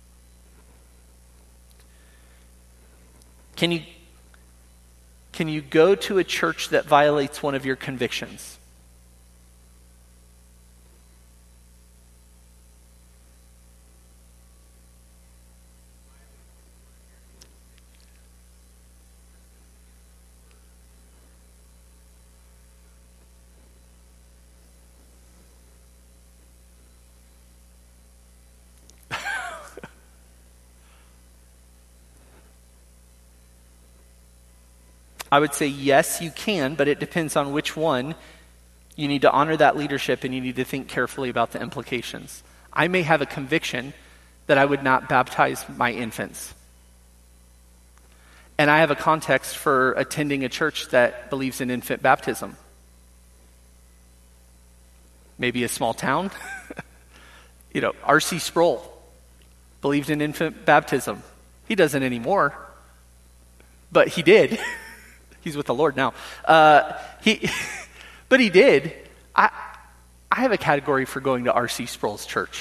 Can you go to a church that violates one of your convictions? I would say yes, you can, but it depends on which one. You need to honor that leadership, and you need to think carefully about the implications. I may have a conviction that I would not baptize my infants. And I have a context for attending a church that believes in infant baptism. Maybe a small town. R.C. Sproul believed in infant baptism. He doesn't anymore, but he did. He's with the Lord now. But he did. I have a category for going to R.C. Sproul's church.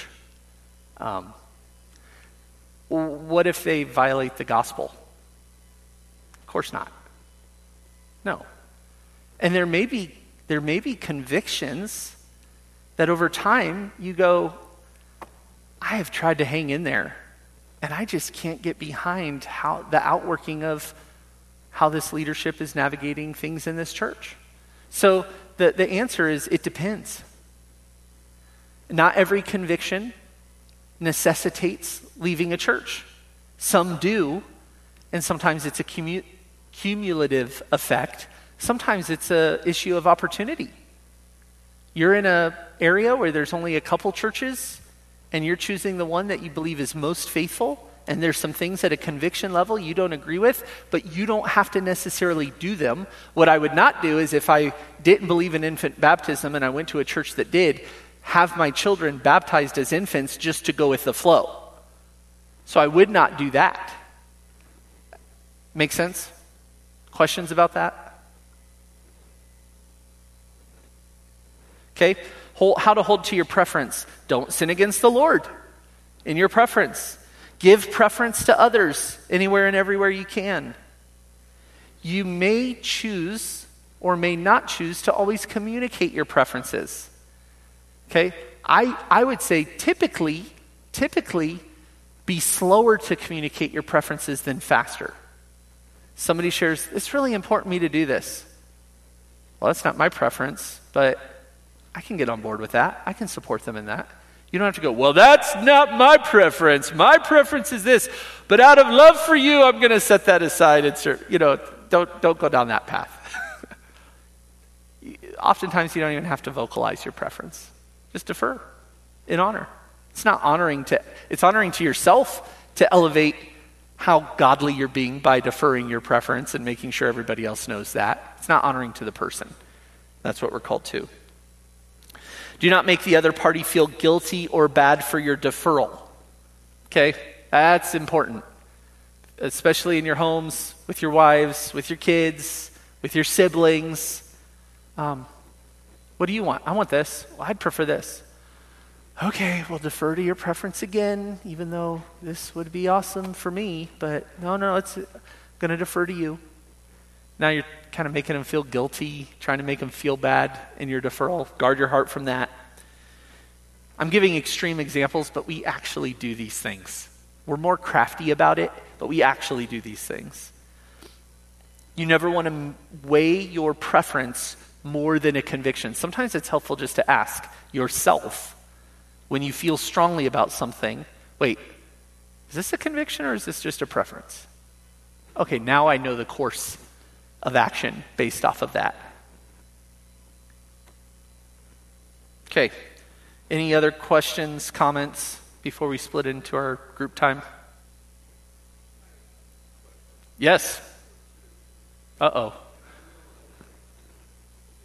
What if they violate the gospel? Of course not. No. And there may be convictions that over time you go, I have tried to hang in there, and I just can't get behind how the outworking of how this leadership is navigating things in this church. So the answer is, it depends. Not every conviction necessitates leaving a church. Some do, and sometimes it's a cumulative effect. Sometimes it's an issue of opportunity. You're in an area where there's only a couple churches, and you're choosing the one that you believe is most faithful, and there's some things at a conviction level you don't agree with, but you don't have to necessarily do them. What I would not do is, if I didn't believe in infant baptism and I went to a church that did, have my children baptized as infants just to go with the flow. So I would not do that. Make sense? Questions about that? Okay. How to hold to your preference. Don't sin against the Lord in your preference. Give preference to others anywhere and everywhere you can. You may choose or may not choose to always communicate your preferences. Okay? I would say typically, be slower to communicate your preferences than faster. Somebody shares, it's really important to me to do this. Well, that's not my preference, but I can get on board with that. I can support them in that. You don't have to go, well, that's not my preference. My preference is this. But out of love for you, I'm going to set that aside and don't go down that path. Oftentimes, you don't even have to vocalize your preference. Just defer in honor. It's honoring to yourself to elevate how godly you're being by deferring your preference and making sure everybody else knows that. It's not honoring to the person. That's what we're called to. Do not make the other party feel guilty or bad for your deferral. Okay? That's important. Especially in your homes, with your wives, with your kids, with your siblings. What do you want? I want this. Well, I'd prefer this. Okay, we'll defer to your preference again, even though this would be awesome for me. But no, it's going to defer to you. Now you're kind of making them feel guilty, trying to make them feel bad in your deferral. Guard your heart from that. I'm giving extreme examples, but we actually do these things. We're more crafty about it, but we actually do these things. You never want to weigh your preference more than a conviction. Sometimes it's helpful just to ask yourself, when you feel strongly about something, wait, is this a conviction or is this just a preference? Okay, now I know the course of action based off of that. Okay. Any other questions, comments before we split into our group time? Yes. Uh-oh.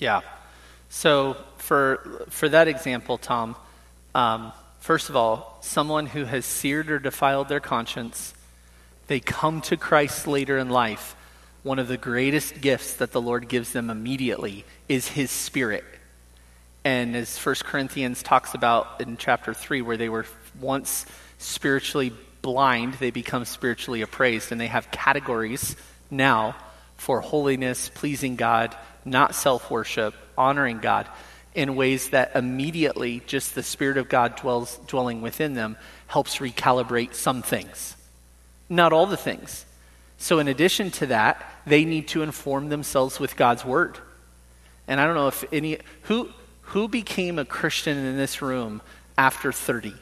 Yeah. So for that example, Tom, first of all, someone who has seared or defiled their conscience, they come to Christ later in life. One of the greatest gifts that the Lord gives them immediately is his Spirit. And as 1 Corinthians talks about in chapter 3, where they were once spiritually blind, they become spiritually appraised, and they have categories now for holiness, pleasing God, not self-worship, honoring God, in ways that immediately just the Spirit of God dwelling within them helps recalibrate some things. Not all the things. So in addition to that, they need to inform themselves with God's Word. And I don't know if who became a Christian in this room after 30?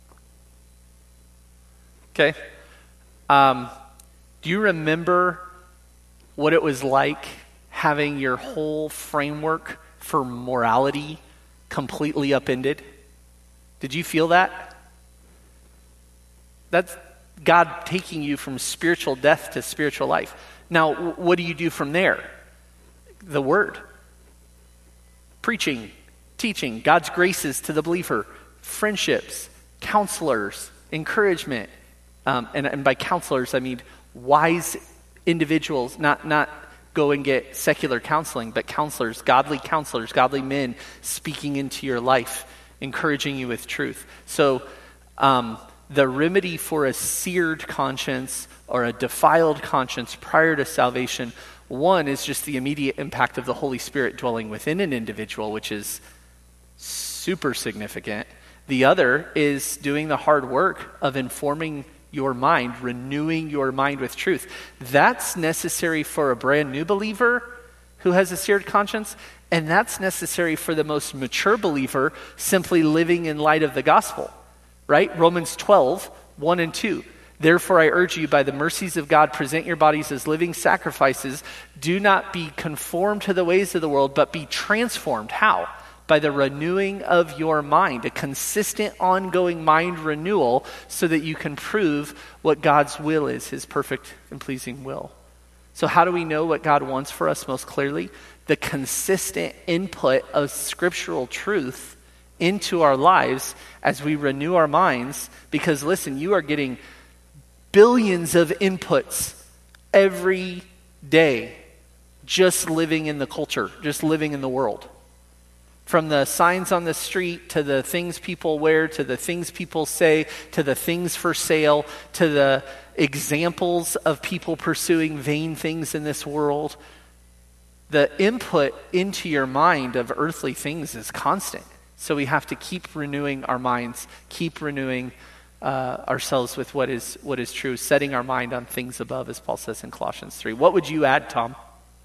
Okay. Do you remember what it was like having your whole framework for morality completely upended? Did you feel that? That's God taking you from spiritual death to spiritual life. Now, what do you do from there? The Word. Preaching, teaching, God's graces to the believer, friendships, counselors, encouragement. And by counselors, I mean wise individuals, not go and get secular counseling, but counselors, godly men speaking into your life, encouraging you with truth. So the remedy for a seared conscience or a defiled conscience prior to salvation, one is just the immediate impact of the Holy Spirit dwelling within an individual, which is super significant. The other is doing the hard work of informing your mind, renewing your mind with truth. That's necessary for a brand new believer who has a seared conscience, and that's necessary for the most mature believer simply living in light of the gospel, right? Romans 12, 1 and 2. Therefore I urge you by the mercies of God, present your bodies as living sacrifices. Do not be conformed to the ways of the world, but be transformed. How? By the renewing of your mind, a consistent, ongoing mind renewal so that you can prove what God's will is, his perfect and pleasing will. So how do we know what God wants for us most clearly? The consistent input of scriptural truth into our lives as we renew our minds. Because listen, you are getting billions of inputs every day just living in the culture, just living in the world. From the signs on the street, to the things people wear, to the things people say, to the things for sale, to the examples of people pursuing vain things in this world. The input into your mind of earthly things is constant. So we have to keep renewing our minds, keep renewing ourselves with what is true, setting our mind on things above, as Paul says in Colossians 3. What would you add, Tom?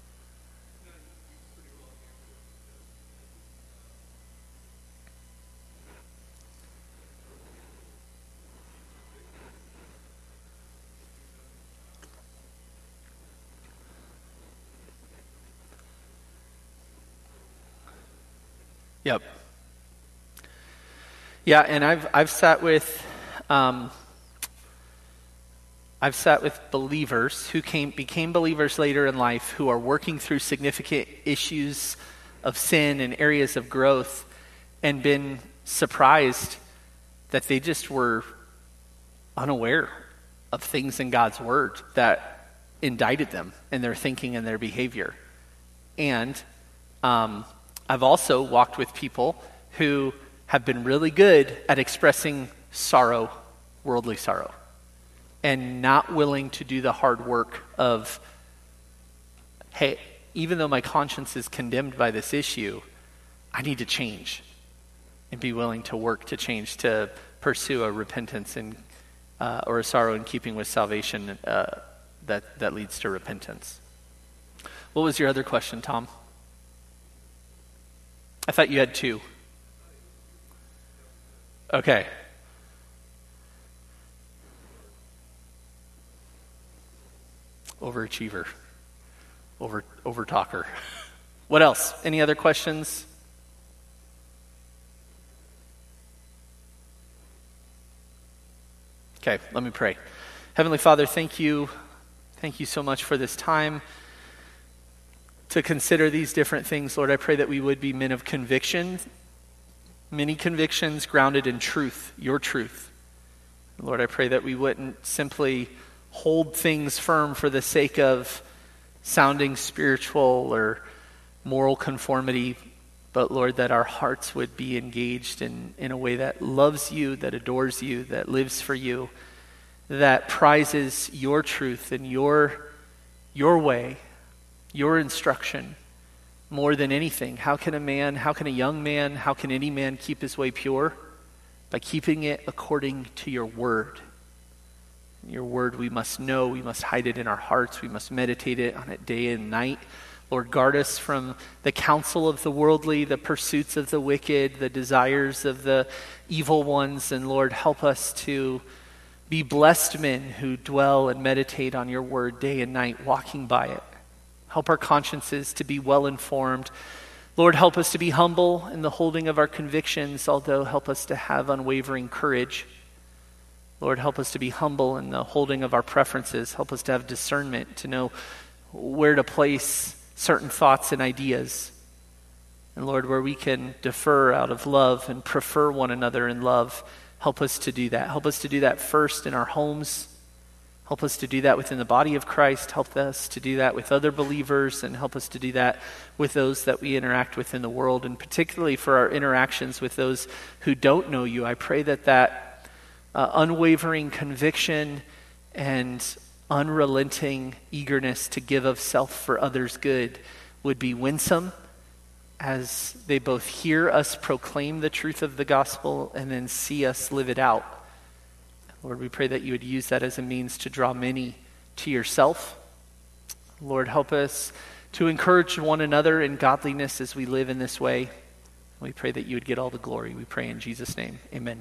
Yep. Yeah, and I've sat with believers who became believers later in life who are working through significant issues of sin and areas of growth, and been surprised that they just were unaware of things in God's Word that indicted them in their thinking and their behavior. And I've also walked with people who have been really good at expressing sorrow, worldly sorrow, and not willing to do the hard work of, hey, even though my conscience is condemned by this issue, I need to change, and be willing to work to change, to pursue a repentance and or a sorrow in keeping with salvation that leads to repentance. What was your other question, Tom? I thought you had two. Okay. Overachiever. Over talker. What else? Any other questions? Okay, let me pray. Heavenly Father, thank you. Thank you so much for this time. to consider these different things, Lord, I pray that we would be men of conviction, many convictions grounded in truth, your truth. Lord, I pray that we wouldn't simply hold things firm for the sake of sounding spiritual or moral conformity, but Lord, that our hearts would be engaged in a way that loves you, that adores you, that lives for you, that prizes your truth and your way, your instruction more than anything. How can a young man, how can any man keep his way pure? By keeping it according to your word. Your word we must know, we must hide it in our hearts, we must meditate on it day and night. Lord, guard us from the counsel of the worldly, the pursuits of the wicked, the desires of the evil ones, and Lord, help us to be blessed men who dwell and meditate on your word day and night, walking by it. Help our consciences to be well informed. Lord, help us to be humble in the holding of our convictions, although help us to have unwavering courage. Lord, help us to be humble in the holding of our preferences. Help us to have discernment, to know where to place certain thoughts and ideas. And Lord, where we can defer out of love and prefer one another in love, help us to do that. Help us to do that first in our homes. Help us to do that within the body of Christ. Help us to do that with other believers, and help us to do that with those that we interact with in the world, and particularly for our interactions with those who don't know you. I pray that unwavering conviction and unrelenting eagerness to give of self for others' good would be winsome as they both hear us proclaim the truth of the gospel and then see us live it out. Lord, we pray that you would use that as a means to draw many to yourself. Lord, help us to encourage one another in godliness as we live in this way. We pray that you would get all the glory. We pray in Jesus' name. Amen.